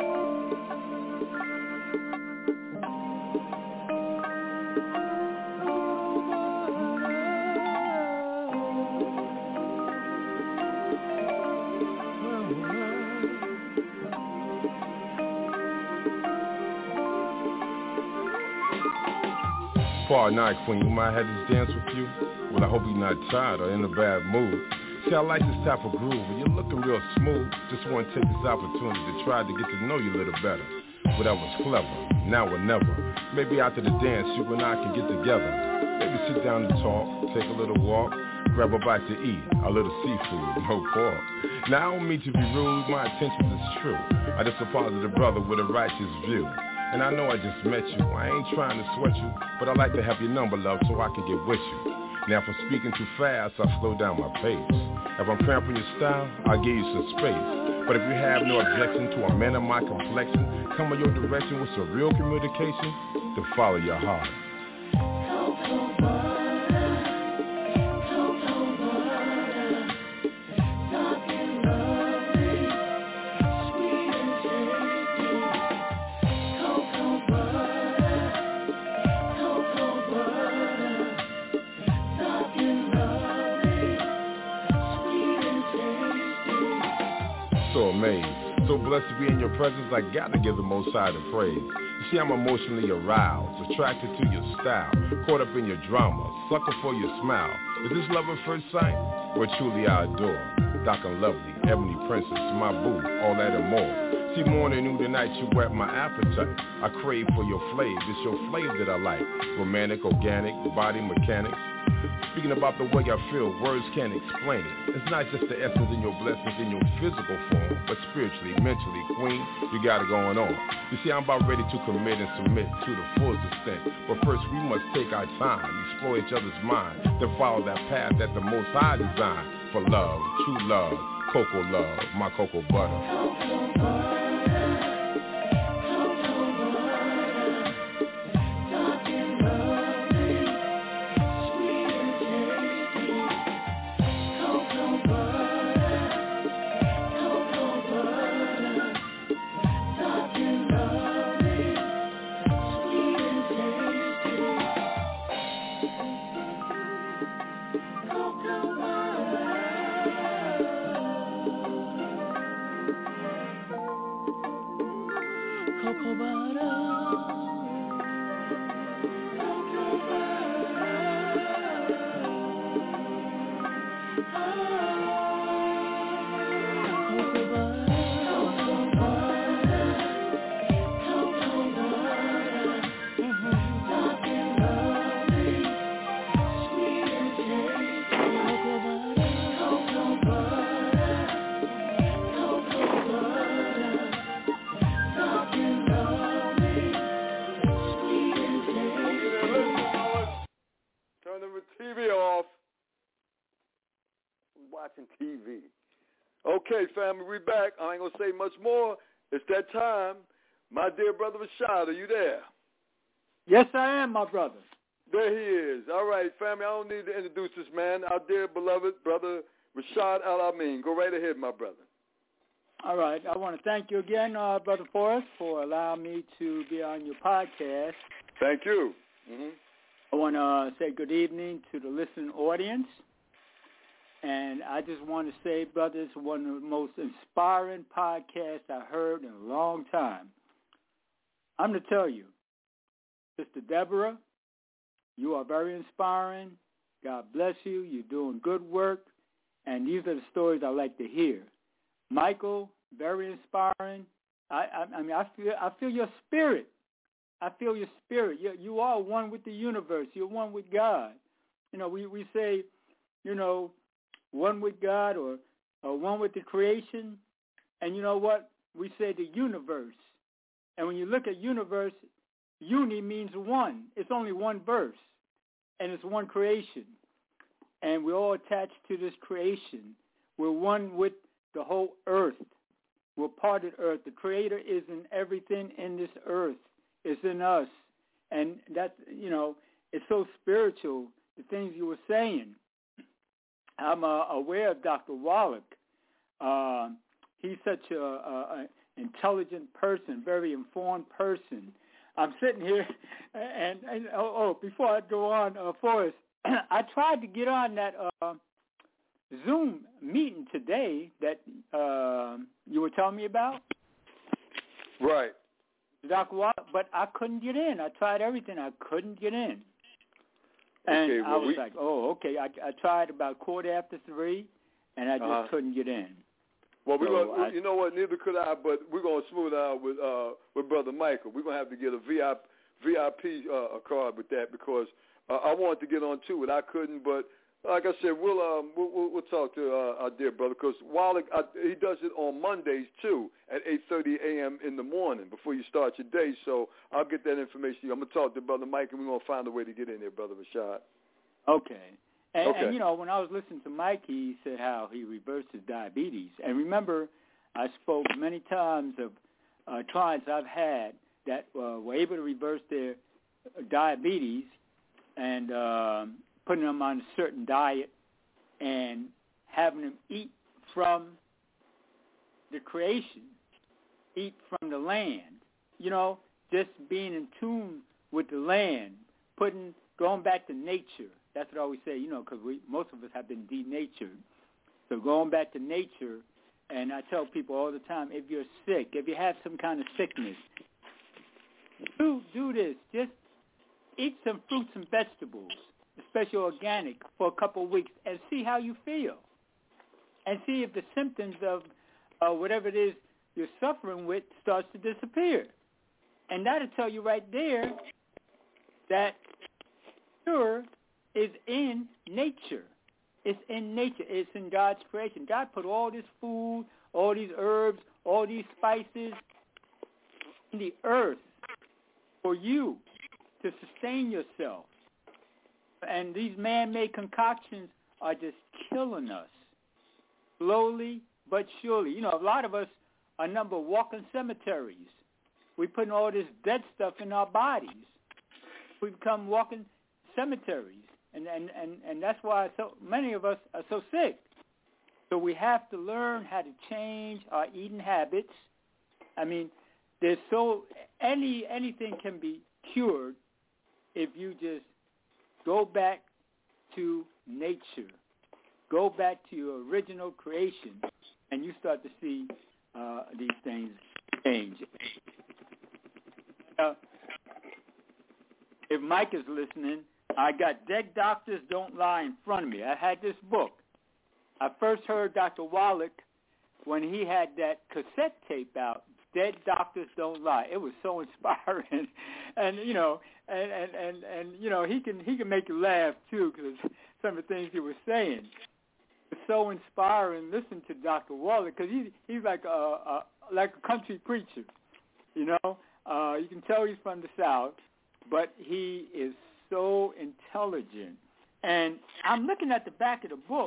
Far night, Queen, you might have this dance with you. Well, I hope you're not tired or in a bad mood. See, I like this type of groove, and you're looking real smooth. Just want to take this opportunity to try to get to know you a little better. Well, that was clever, now or never. Maybe after the dance, you and I can get together. Maybe sit down and talk, take a little walk, grab a bite to eat, a little seafood, no pork. Now, I don't mean to be rude, my intentions is true. I just a positive brother with a righteous view. And I know I just met you, I ain't trying to sweat you, but I like to have your number, love, so I can get with you. Now if I'm speaking too fast, I slow down my pace. If I'm cramping your style, I'll give you some space. But if you have no objection to a man of my complexion, come in your direction with some real communication to follow your heart. So blessed to be in your presence, I gotta give the Most High the praise. You see, I'm emotionally aroused, attracted to your style, caught up in your drama, sucker for your smile. Is this love at first sight? Well, truly I adore. Doc and Lovely, Ebony Princess, my boo, all that and more. See, morning, noon, and night, you whet my appetite. I crave for your flavor, it's your flavor that I like. Romantic, organic, body mechanics. Speaking about the way I feel, words can't explain it. It's not just the essence in your blessings in your physical form, but spiritually, mentally, queen, you got it going on. You see, I'm about ready to commit and submit to the fullest extent. But first, we must take our time, explore each other's mind, then follow that path that the Most High designed for love, true love, cocoa love, my cocoa butter. Cocoa butter. T V. Okay, family, we back. I ain't going to say much more. It's that time. My dear brother Rashad, are you there? Yes, I am, my brother. There he is. All right, family, I don't need to introduce this man. Our dear beloved brother Rashad Al-Amin. Go right ahead, my brother. All right. I want to thank you again, uh, Brother Forrest, for allowing me to be on your podcast. Thank you. Mm-hmm. I want to uh, say good evening to the listening audience. And I just want to say, brother, it's one of the most inspiring podcasts I heard in a long time. I'm going to tell you, Sister Deborah, you are very inspiring. God bless you. You're doing good work. And these are the stories I like to hear. Michael, very inspiring. I, I, I mean, I feel, I feel your spirit. I feel your spirit. You, you are one with the universe. You're one with God. You know, we, we say, you know, one with God or, or one with the creation. And you know what? We say the universe. And when you look at universe, uni means one. It's only one verse. And it's one creation. and we're all attached to this creation. We're one with the whole earth. We're part of the earth. The Creator is in everything in this earth. It's in us. And that, you know, it's so spiritual, the things you were saying. I'm uh, aware of Doctor Wallach. Uh, he's such a, a, a intelligent person, very informed person. I'm sitting here, and, and oh, oh, before I go on, uh, Forrest, I tried to get on that uh, Zoom meeting today that uh, you were telling me about. Right. Doctor Wallach, but I couldn't get in. I tried everything. I couldn't get in. And okay, well, I was we... like, oh, okay. I, I tried about quarter after three, and I just uh-huh. couldn't get in. Well, we're so gonna, I, you know what? Neither could I. But we're gonna smooth out with uh, with Brother Michael. We're gonna have to get a V I P, V I P uh, a card with that because uh, I wanted to get on too, and I couldn't. But like I said, we'll um, we'll, we'll, we'll talk to uh, our dear brother because Wallach uh, he does it on Mondays too at eight thirty a.m. in the morning before you start your day. So I'll get that information to you. I'm gonna talk to Brother Mike, and we're gonna find a way to get in there, Brother Rashad. Okay. And, okay. and, you know, when I was listening to Mike, he said how he reversed his diabetes. And remember, I spoke many times of uh, clients I've had that uh, were able to reverse their diabetes and uh, putting them on a certain diet and having them eat from the creation, eat from the land, you know, just being in tune with the land, putting, going back to nature. That's what I always say, you know, because we most of us have been denatured. So going back to nature, and I tell people all the time, if you're sick, if you have some kind of sickness, do do this. Just eat some fruits and vegetables, especially organic, for a couple of weeks, and see how you feel, and see if the symptoms of uh, whatever it is you're suffering with starts to disappear. And that'll tell you right there that cure is in nature. It's in nature. It's in God's creation. God put all this food, all these herbs, all these spices in the earth for you to sustain yourself. And these man-made concoctions are just killing us, slowly but surely. You know, a lot of us are number walking cemeteries. We're putting all this dead stuff in our bodies. We become walking cemeteries. And, and, and, and that's why so many of us are so sick. So we have to learn how to change our eating habits. I mean, there's so any anything can be cured if you just go back to nature, go back to your original creation, and you start to see uh, these things change. Uh, if Mike is listening, I got Dead Doctors Don't Lie in front of me. I had this book. I first heard Doctor Wallach when he had that cassette tape out, Dead Doctors Don't Lie. It was so inspiring. And, you know, and, and, and, and you know, he can he can make you laugh, too, because some of the things he was saying. It's so inspiring. Listen to Doctor Wallach, because he, he's like a, a, like a country preacher, you know. Uh, you can tell he's from the South, but he is so intelligent. And I'm looking at the back of the book,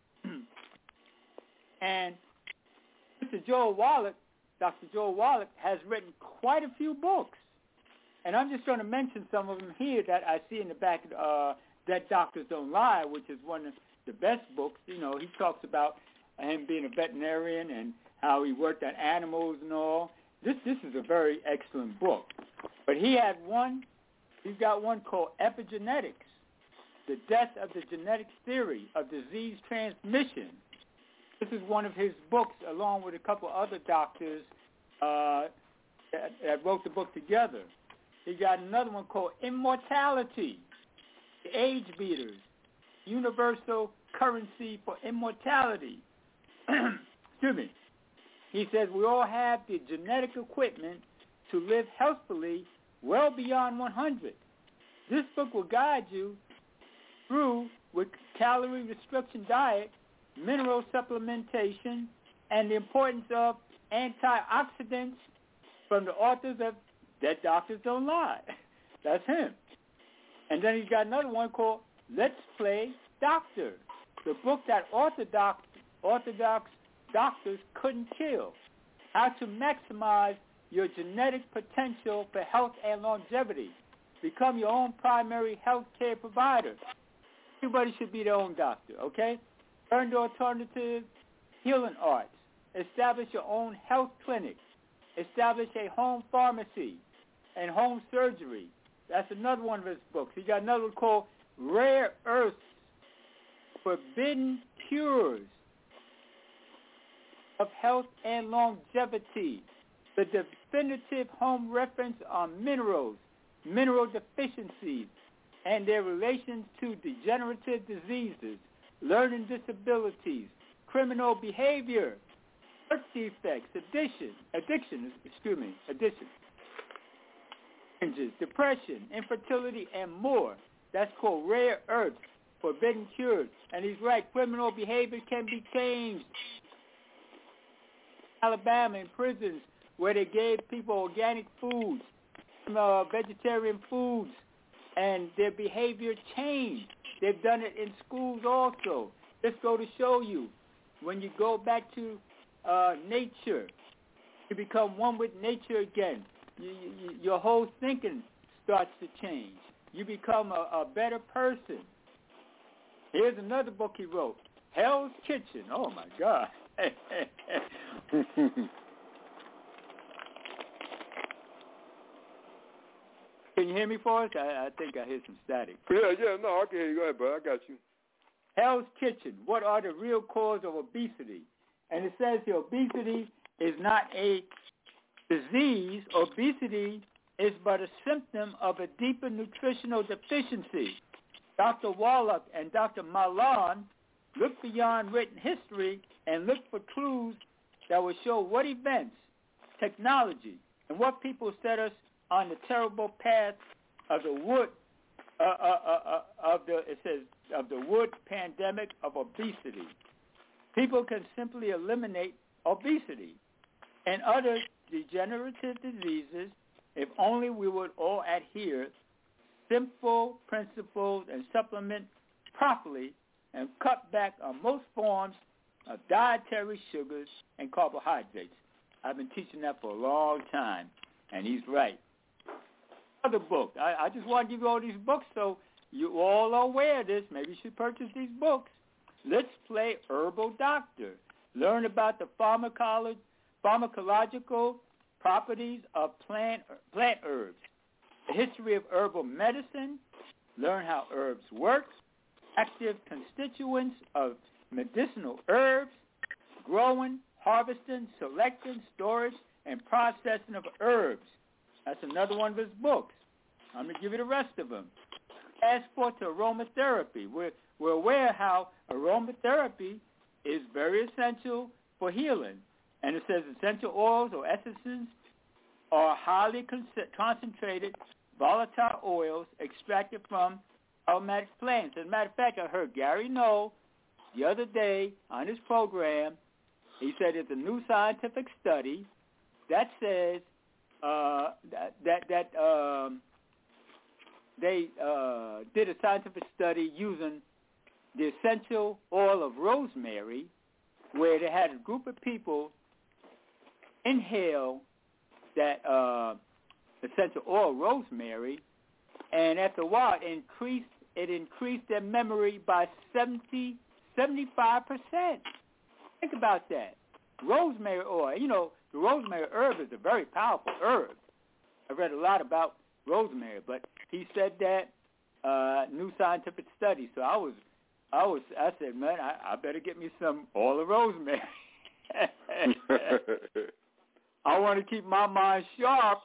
and Mister Joel Wallach, Doctor Joel Wallach, has written quite a few books. And I'm just going to mention some of them here that I see in the back of uh, Dead Doctors Don't Lie, which is one of the best books. You know, he talks about him being a veterinarian and how he worked on animals and all. This this is a very excellent book. But he had one, he's got one called Epigenetics, The Death of the Genetic Theory of Disease Transmission. This is one of his books, along with a couple other doctors uh, that, that wrote the book together. He got another one called Immortality, The Age Beaters, Universal Currency for Immortality. Excuse me. He says we all have the genetic equipment to live healthfully well beyond one hundred. This book will guide you through with calorie restriction diet, mineral supplementation, and the importance of antioxidants from the authors of Dead Doctors Don't Lie. That's him. And then he's got another one called Let's Play Doctor. the book that Orthodox Orthodox doctors couldn't kill. How to maximize your genetic potential for health and longevity. Become your own primary health care provider. Everybody should be their own doctor, okay? Learn the alternative healing arts. Establish your own health clinic. Establish a home pharmacy and home surgery. That's another one of his books. He got another one called Rare Earths, Forbidden Cures of Health and Longevity. The definitive home reference on minerals, mineral deficiencies, and their relations to degenerative diseases, learning disabilities, criminal behavior, birth defects, addiction, addiction, excuse me, addiction, depression, infertility, and more. That's called Rare Earths, Forbidden Cures. And he's right, criminal behavior can be changed. Alabama in prisons where they gave people organic foods, uh, vegetarian foods, and their behavior changed. They've done it in schools also. Just go to show you, when you go back to uh, nature, you become one with nature again. You, you, your whole thinking starts to change. You become a, a better person. Here's another book he wrote, Hell's Kitchen. Oh, my God. Can you hear me, Forrest? I, I think I hear some static. Yeah, yeah, no, I can hear you. Go ahead, bro. I got you. Hell's Kitchen, what are the real cause of obesity? And it says here, obesity is not a disease. Obesity is but a symptom of a deeper nutritional deficiency. Doctor Wallach and Doctor Malan looked beyond written history and looked for clues that will show what events, technology, and what people set us on the terrible path of the wood, uh, uh, uh, uh, of the, it says, of the wood pandemic of obesity. People can simply eliminate obesity and other degenerative diseases if only we would all adhere simple principles and supplement properly and cut back on most forms of dietary sugars and carbohydrates. I've been teaching that for a long time, and he's right. Other book. I, I just want to give you all these books so you all are aware of this. Maybe you should purchase these books. Let's Play Herbal Doctor. Learn about the pharmacolo- pharmacological properties of plant plant herbs. The history of herbal medicine. Learn how herbs work. Active constituents of medicinal herbs. Growing, harvesting, selecting, storage, and processing of herbs. That's another one of his books. I'm going to give you the rest of them. Passport to Aromatherapy. We're, we're aware how aromatherapy is very essential for healing. And it says essential oils or essences are highly con- concentrated, volatile oils extracted from aromatic plants. As a matter of fact, I heard Gary Knoll the other day on his program. He said it's a new scientific study that says uh, that that, that um, they uh, did a scientific study using the essential oil of rosemary, where they had a group of people inhale that uh, essential oil rosemary, and after a while, it increased it increased their memory by seventy, seventy-five percent. Think about that. Rosemary oil, you know, the rosemary herb is a very powerful herb. I read a lot about rosemary, but he said that uh, new scientific study. So I was, I was, I said, man, I, I better get me some oil of rosemary. I want to keep my mind sharp.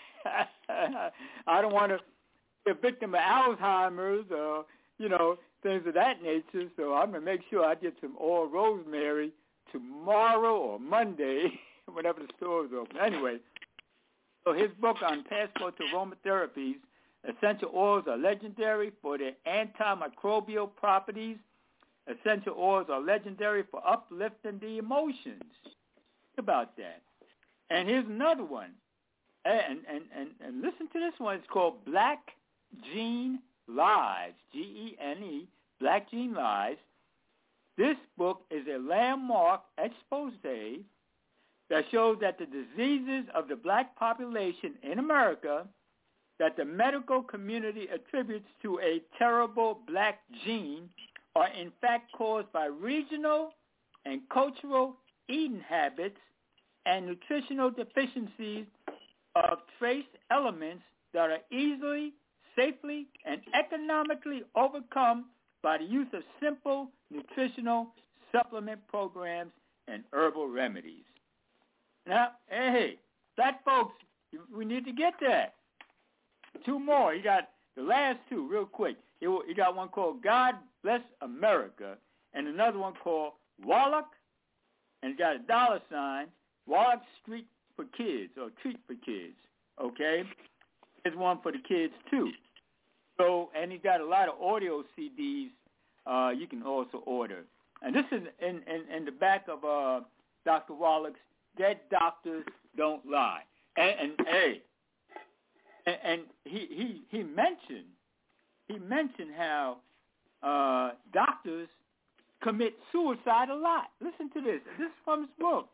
I don't want to be a victim of Alzheimer's or, you know, things of that nature. So I'm going to make sure I get some oil rosemary tomorrow or Monday, whenever the store is open. Anyway, so his book on Passport to Aromatherapies, essential oils are legendary for their antimicrobial properties. Essential oils are legendary for uplifting the emotions. Think about that. And here's another one. And, and, and, and listen to this one. It's called Black Gene Lives, G E N E, Black Gene Lives. This book is a landmark expose that shows that the diseases of the black population in America that the medical community attributes to a terrible black gene are in fact caused by regional and cultural eating habits and nutritional deficiencies of trace elements that are easily, safely, and economically overcome by the use of simple nutritional supplement programs and herbal remedies. Now, hey, black folks, we need to get that. Two more. You got the last two real quick. You got one called God Bless America and another one called Wallach, and you got a dollar sign, Wallach Street for Kids or Treat for Kids, okay? There's one for the kids, too. So, and he's got a lot of audio C Ds uh, you can also order. And this is in, in, in the back of uh, Doctor Wallach's Dead Doctors Don't Lie. And, and hey, and, and he, he, he mentioned he mentioned how uh, doctors commit suicide a lot. Listen to this. This is from his book.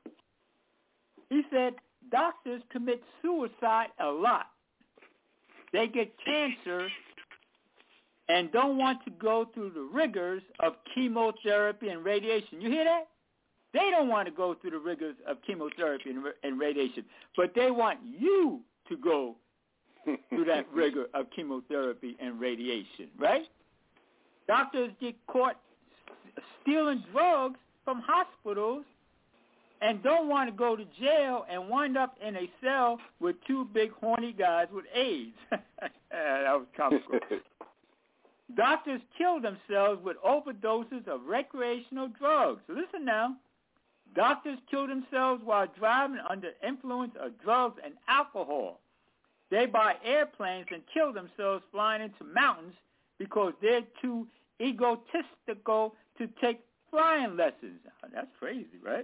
He said doctors commit suicide a lot. They get cancer and don't want to go through the rigors of chemotherapy and radiation. You hear that? They don't want to go through the rigors of chemotherapy and, and radiation, but they want you to go through that rigor of chemotherapy and radiation, right? Doctors get caught stealing drugs from hospitals and don't want to go to jail and wind up in a cell with two big horny guys with AIDS. That was comical. Doctors kill themselves with overdoses of recreational drugs. Listen now. Doctors kill themselves while driving under influence of drugs and alcohol. They buy airplanes and kill themselves flying into mountains because they're too egotistical to take flying lessons. That's crazy, right?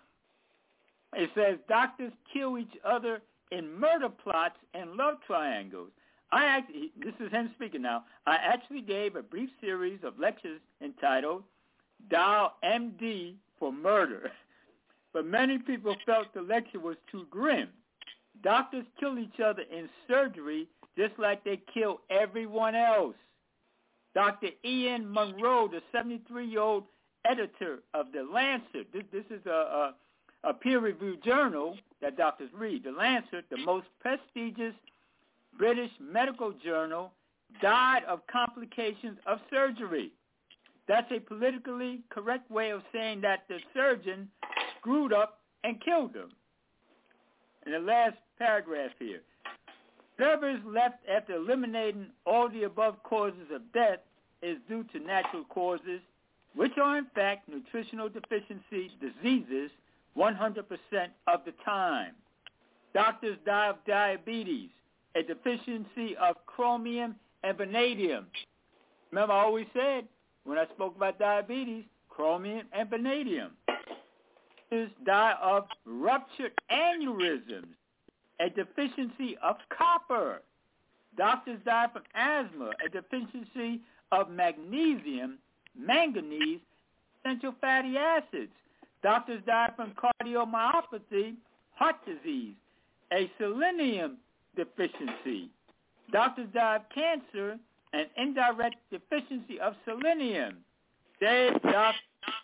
It says doctors kill each other in murder plots and love triangles. I actually, this is him speaking now, I actually gave a brief series of lectures entitled Dial M D for Murder, but many people felt the lecture was too grim. Doctors kill each other in surgery just like they kill everyone else. Doctor Ian Monroe, the seventy-three-year-old editor of The Lancet, this, this is a, a, a peer-reviewed journal that doctors read, The Lancet, the most prestigious British medical journal, died of complications of surgery. That's a politically correct way of saying that the surgeon screwed up and killed him. In the last paragraph here, whatever is left after eliminating all the above causes of death is due to natural causes, which are in fact nutritional deficiency diseases one hundred percent of the time. Doctors die of diabetes, a deficiency of chromium and vanadium. Remember, I always said when I spoke about diabetes, chromium and vanadium. Doctors die of ruptured aneurysms, a deficiency of copper. Doctors die from asthma, a deficiency of magnesium, manganese, essential fatty acids. Doctors die from cardiomyopathy, heart disease, a selenium deficiency. Doctors die of cancer, an indirect deficiency of selenium. They doctors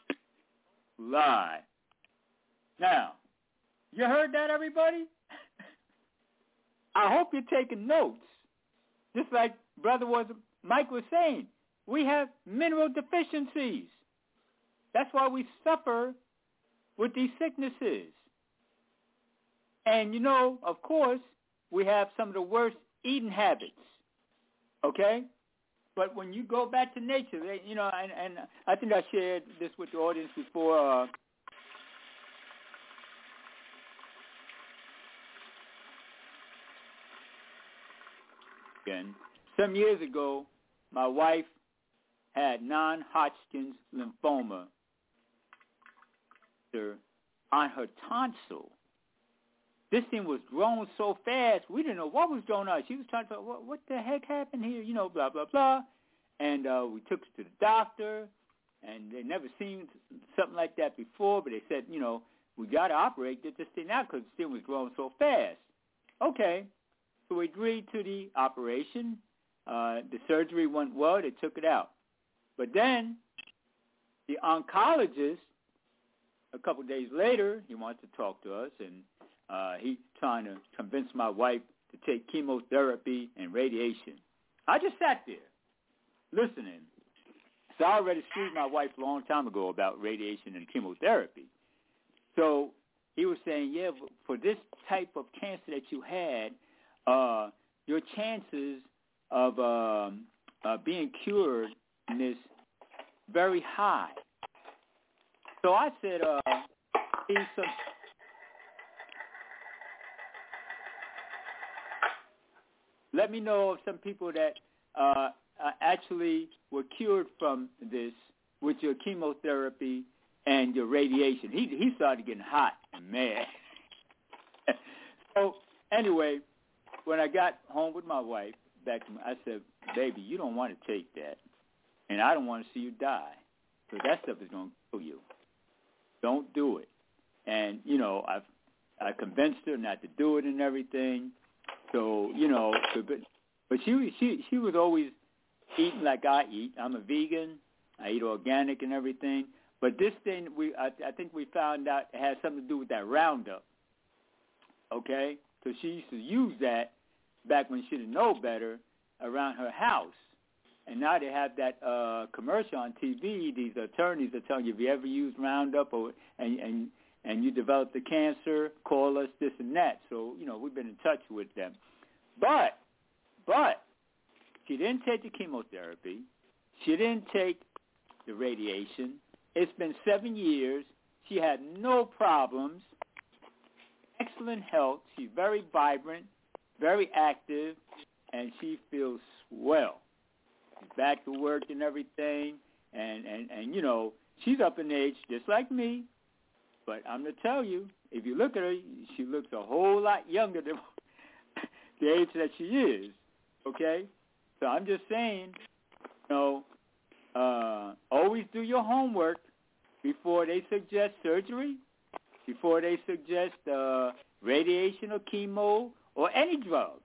lie. Now, you heard that, everybody? I hope you're taking notes. Just like Brother was, Mike was saying, we have mineral deficiencies. That's why we suffer with these sicknesses. And, you know, of course, we have some of the worst eating habits, okay? But when you go back to nature, they, you know, and, and I think I shared this with the audience before. Uh, again, some years ago, my wife had non-Hodgkin's lymphoma on her tonsil. This thing was growing so fast, we didn't know what was going on. She was trying to, what, what the heck happened here? You know, blah, blah, blah. And uh, we took her to the doctor, and they never seen something like that before, but they said, you know, we got to operate, get this thing out because the thing was growing so fast. Okay, so we agreed to the operation. Uh, the surgery went well. They took it out. But then the oncologist, a couple of days later, he wants to talk to us, and uh, he's trying to convince my wife to take chemotherapy and radiation. I just sat there listening. So I already screwed my wife a long time ago about radiation and chemotherapy. So he was saying, yeah, for this type of cancer that you had, uh, your chances of um, uh, being cured is very high. So I said, uh, some, let me know of some people that uh, uh, actually were cured from this with your chemotherapy and your radiation. He he started getting hot and mad. So anyway, when I got home with my wife, back to my, I said, baby, you don't want to take that, and I don't want to see you die, because that stuff is going to kill you. Don't do it. And, you know, I I convinced her not to do it and everything. So, you know, but, but she, she, she was always eating like I eat. I'm a vegan. I eat organic and everything. But this thing, we I, I think we found out it had something to do with that Roundup, okay? Because she used to use that back when she didn't know better around her house. And now they have that uh, commercial on T V. These attorneys are telling you, if you ever used Roundup or and, and and you developed the cancer, call us this and that. So, you know, we've been in touch with them. But, but she didn't take the chemotherapy. She didn't take the radiation. It's been seven years. She had no problems. Excellent health. She's very vibrant, very active, and she feels swell. She's back to work and everything, and, and, and, you know, she's up in age just like me. But I'm going to tell you, if you look at her, she looks a whole lot younger than the age that she is, okay? So I'm just saying, you know, uh, always do your homework before they suggest surgery, before they suggest uh, radiation or chemo or any drug.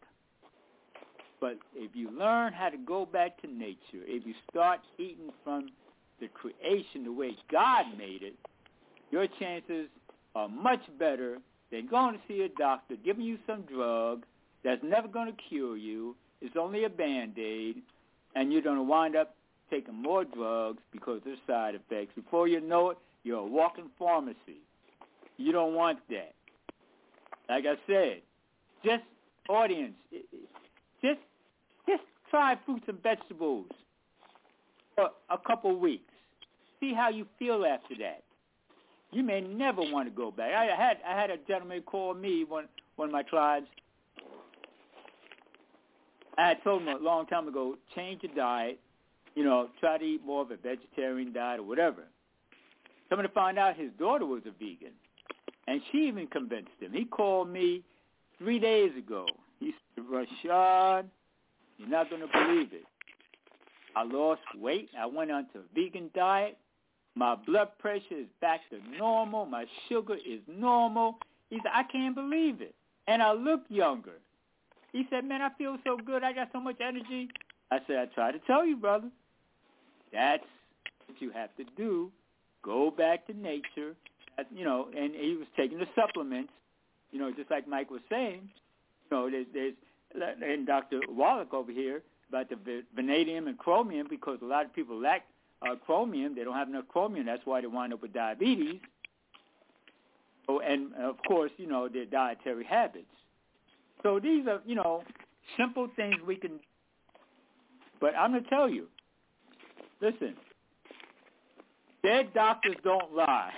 But if you learn how to go back to nature, if you start eating from the creation the way God made it, your chances are much better than going to see a doctor, giving you some drug that's never going to cure you. It's only a Band-Aid, and you're going to wind up taking more drugs because of the side effects. Before you know it, you're a walking pharmacy. You don't want that. Like I said, just audience, just just try fruits and vegetables for a couple of weeks. See how you feel after that. You may never want to go back. I had I had a gentleman call me, one one of my clients. I had told him a long time ago, change your diet. You know, try to eat more of a vegetarian diet or whatever. Coming to find out his daughter was a vegan, and she even convinced him. He called me three days ago. He said, Rashad, you're not going to believe it. I lost weight. I went onto a vegan diet. My blood pressure is back to normal. My sugar is normal. He said, I can't believe it. And I look younger. He said, man, I feel so good. I got so much energy. I said, I tried to tell you, brother. That's what you have to do. Go back to nature. You know, and he was taking the supplements, you know, just like Mike was saying. You know, there's, there's and Doctor Wallach over here about the vanadium and chromium, because a lot of people lack uh, chromium. They don't have enough chromium. That's why they wind up with diabetes. So, and, of course, you know, their dietary habits. So these are, you know, simple things we can, but I'm going to tell you, listen, dead doctors don't lie.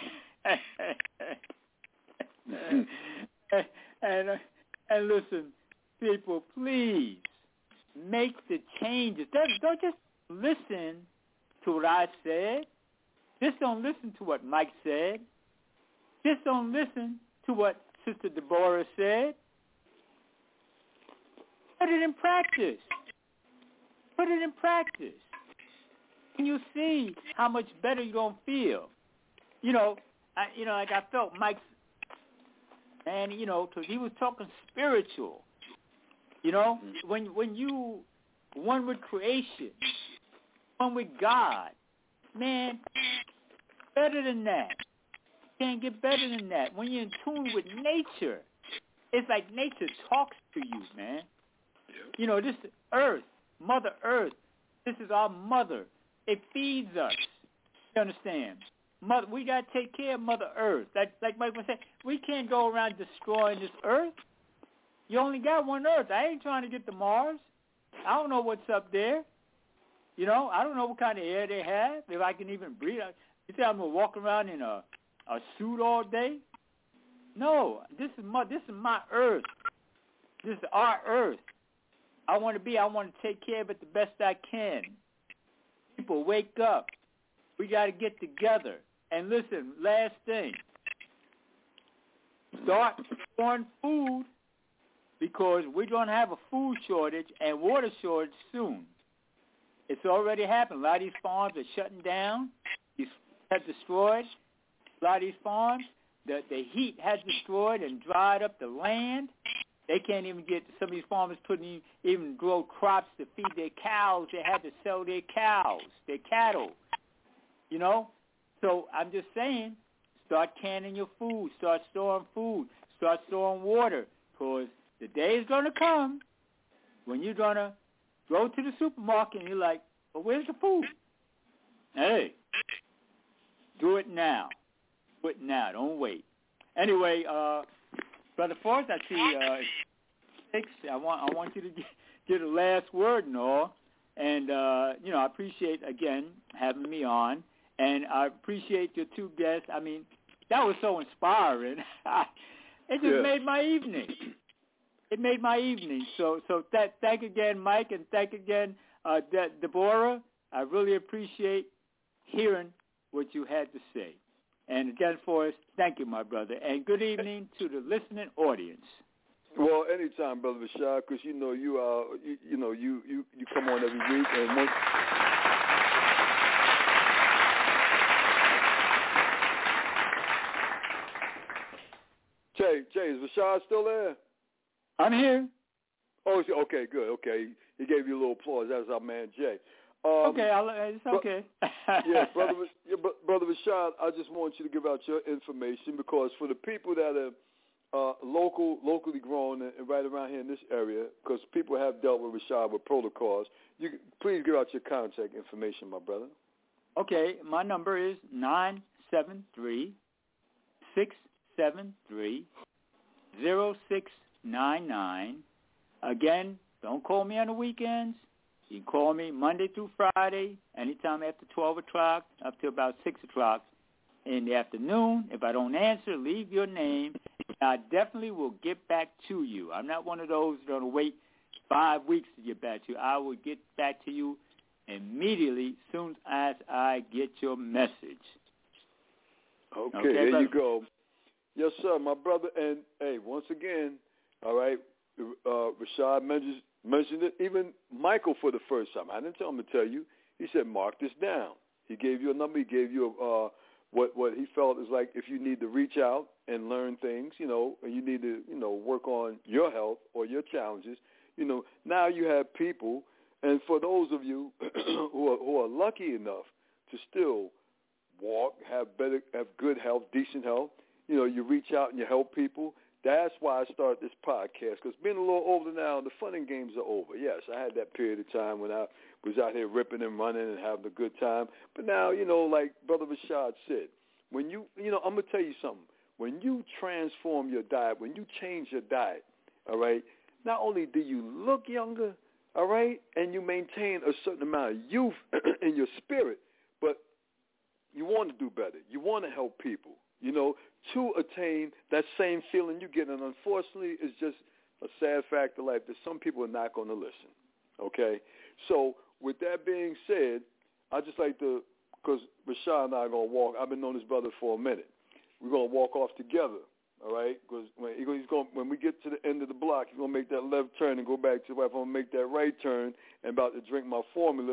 and, and, and listen, people, please make the changes. Don't, don't just listen to what I said. Just don't listen to what Mike said. Just don't listen to what Sister Deborah said. Put it in practice. Put it in practice. when you see how much better you're going to feel. You know, I, you know, like I felt Mike's, and, you know, because he was talking spiritual. You know, when when you one with creation, one with God, man, better than that. Can't get better than that. When you're in tune with nature, it's like nature talks to you, man. You know, this earth, Mother Earth, this is our mother. It feeds us. You understand? Mother, we got to take care of Mother Earth. Like, like Mike was saying, we can't go around destroying this earth. You only got one earth. I ain't trying to get to Mars. I don't know what's up there. You know, I don't know what kind of air they have, if I can even breathe. You think I'm going to walk around in a, a suit all day? No, this is my, this is my earth. This is our earth. I want to be, I want to take care of it the best I can. People, wake up. We got to get together. And listen, last thing. Start storing food, because we're going to have a food shortage and water shortage soon. It's already happened. A lot of these farms are shutting down. These have destroyed. A lot of these farms, the, the heat has destroyed and dried up the land. They can't even get, some of these farmers couldn't even grow crops to feed their cows. They had to sell their cows, their cattle, you know. So I'm just saying, start canning your food, start storing food, start storing water, because the day is going to come when you're going to go to the supermarket and you're like, well, where's the food? Hey, do it now. Do it now. Don't wait. Anyway, uh, Brother Forrest, I see uh, six. I want I want you to get, get a last word and all. And, uh, you know, I appreciate, again, having me on. And I appreciate your two guests. I mean, that was so inspiring. It just yeah. made my evening. It made my evening. So so that, thank again, Mike, and thank again, uh, De- Deborah. I really appreciate hearing what you had to say. And again, Forrest, thank you, my brother. And good evening to the listening audience. Well, anytime, Brother Rashad, because you know you are, you, you know you, you, you come on every week, and once. Jay, Jay, is Rashad still there? I'm here. Oh, okay, good. Okay, he gave you a little applause. That was our man Jay. Um, okay, I'll, it's okay. yeah, brother, yeah, brother Rashad, I just want you to give out your information, because for the people that are uh, local, locally grown and, and right around here in this area, because people have dealt with Rashad with protocols, you please give out your contact information, my brother. Okay, my number is nine seven three, six seven three, zero six nine nine. Again, don't call me on the weekends. You can call me Monday through Friday, anytime after twelve o'clock up to about six o'clock in the afternoon. If I don't answer, leave your name. I definitely will get back to you. I'm not one of those that are going to wait five weeks to get back to you. I will get back to you immediately as soon as I get your message. Okay, okay there brother? you go. Yes, sir, my brother. And, hey, once again, all right, uh, Rashad mentions mentioned it, even Michael for the first time. I didn't tell him to tell you. He said, mark this down. He gave you a number. He gave you a, uh, what what he felt is like if you need to reach out and learn things, you know, and you need to, you know, work on your health or your challenges, you know, now you have people. And for those of you who are, who are lucky enough to still walk, have better, have good health, decent health, you know, you reach out and you help people. That's why I started this podcast, because being a little older now, the fun and games are over. Yes, I had that period of time when I was out here ripping and running and having a good time. But now, you know, like Brother Rashad said, when you, you know, I'm going to tell you something. When you transform your diet, when you change your diet, all right, not only do you look younger, all right, and you maintain a certain amount of youth in your spirit, but you want to do better. You want to help people, you know, to attain that same feeling you get. And unfortunately, it's just a sad fact of life that some people are not going to listen, okay? So with that being said, I'd just like to, because Rashad and I are going to walk, I've been knowing this brother for a minute. We're going to walk off together, all right? Because when, he's going, when we get to the end of the block, he's going to make that left turn and go back to the right. I'm going to make that right turn and about to drink my formula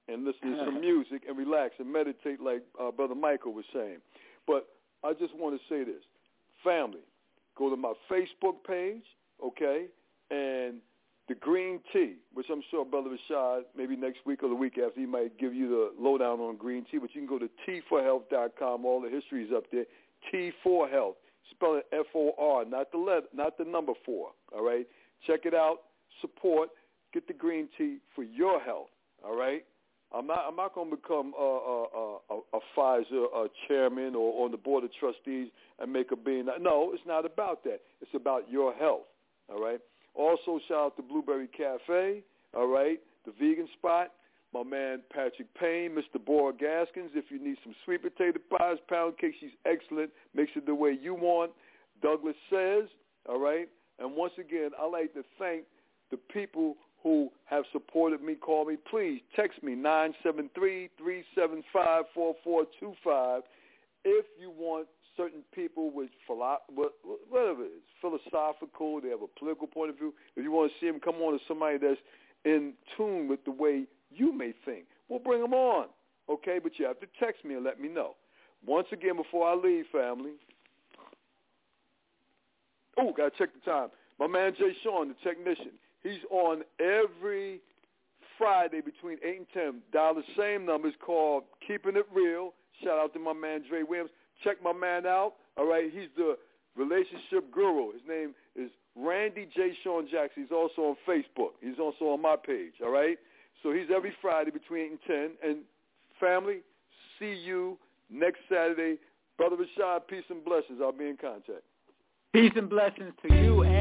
and listen to some music and relax and meditate like uh, Brother Michael was saying. But I just want to say this. Family, go to my Facebook page, okay, and the green tea, which I'm sure Brother Rashad, maybe next week or the week after, he might give you the lowdown on green tea, but you can go to tea for health dot com. All the history is up there. T for Health. Spell it F O R, not the letter, not the number four, all right? Check it out. Support. Get the green tea for your health, all right? I'm not I'm not going to become a, a, a, a Pfizer a chairman or on the board of trustees and make a billion. No, it's not about that. It's about your health, all right? Also, shout out to Blueberry Cafe, all right, the vegan spot. My man Patrick Payne, Mister Bora Gaskins. If you need some sweet potato pies, pound cake, she's excellent. Makes it the way you want. Douglas Says, all right? And once again, I'd like to thank the people who have supported me. Call me. Please text me, nine seven three, three seven five, four four two five. If you want certain people with philo- whatever it is, philosophical, they have a political point of view. If you want to see them come on to somebody that's in tune with the way you may think, we'll bring them on, okay? But you have to text me and let me know. Once again, before I leave, family. Oh, got to check the time. My man Jay Sean, the technician, he's on every Friday between eight and ten. Dial the same number. It's called Keeping It Real. Shout out to my man Dre Williams. Check my man out, all right? He's the relationship guru. His name is Randy J. Sean Jackson. He's also on Facebook. He's also on my page, all right? So he's every Friday between eight and ten. And family, see you next Saturday. Brother Rashad, peace and blessings. I'll be in contact. Peace and blessings to you and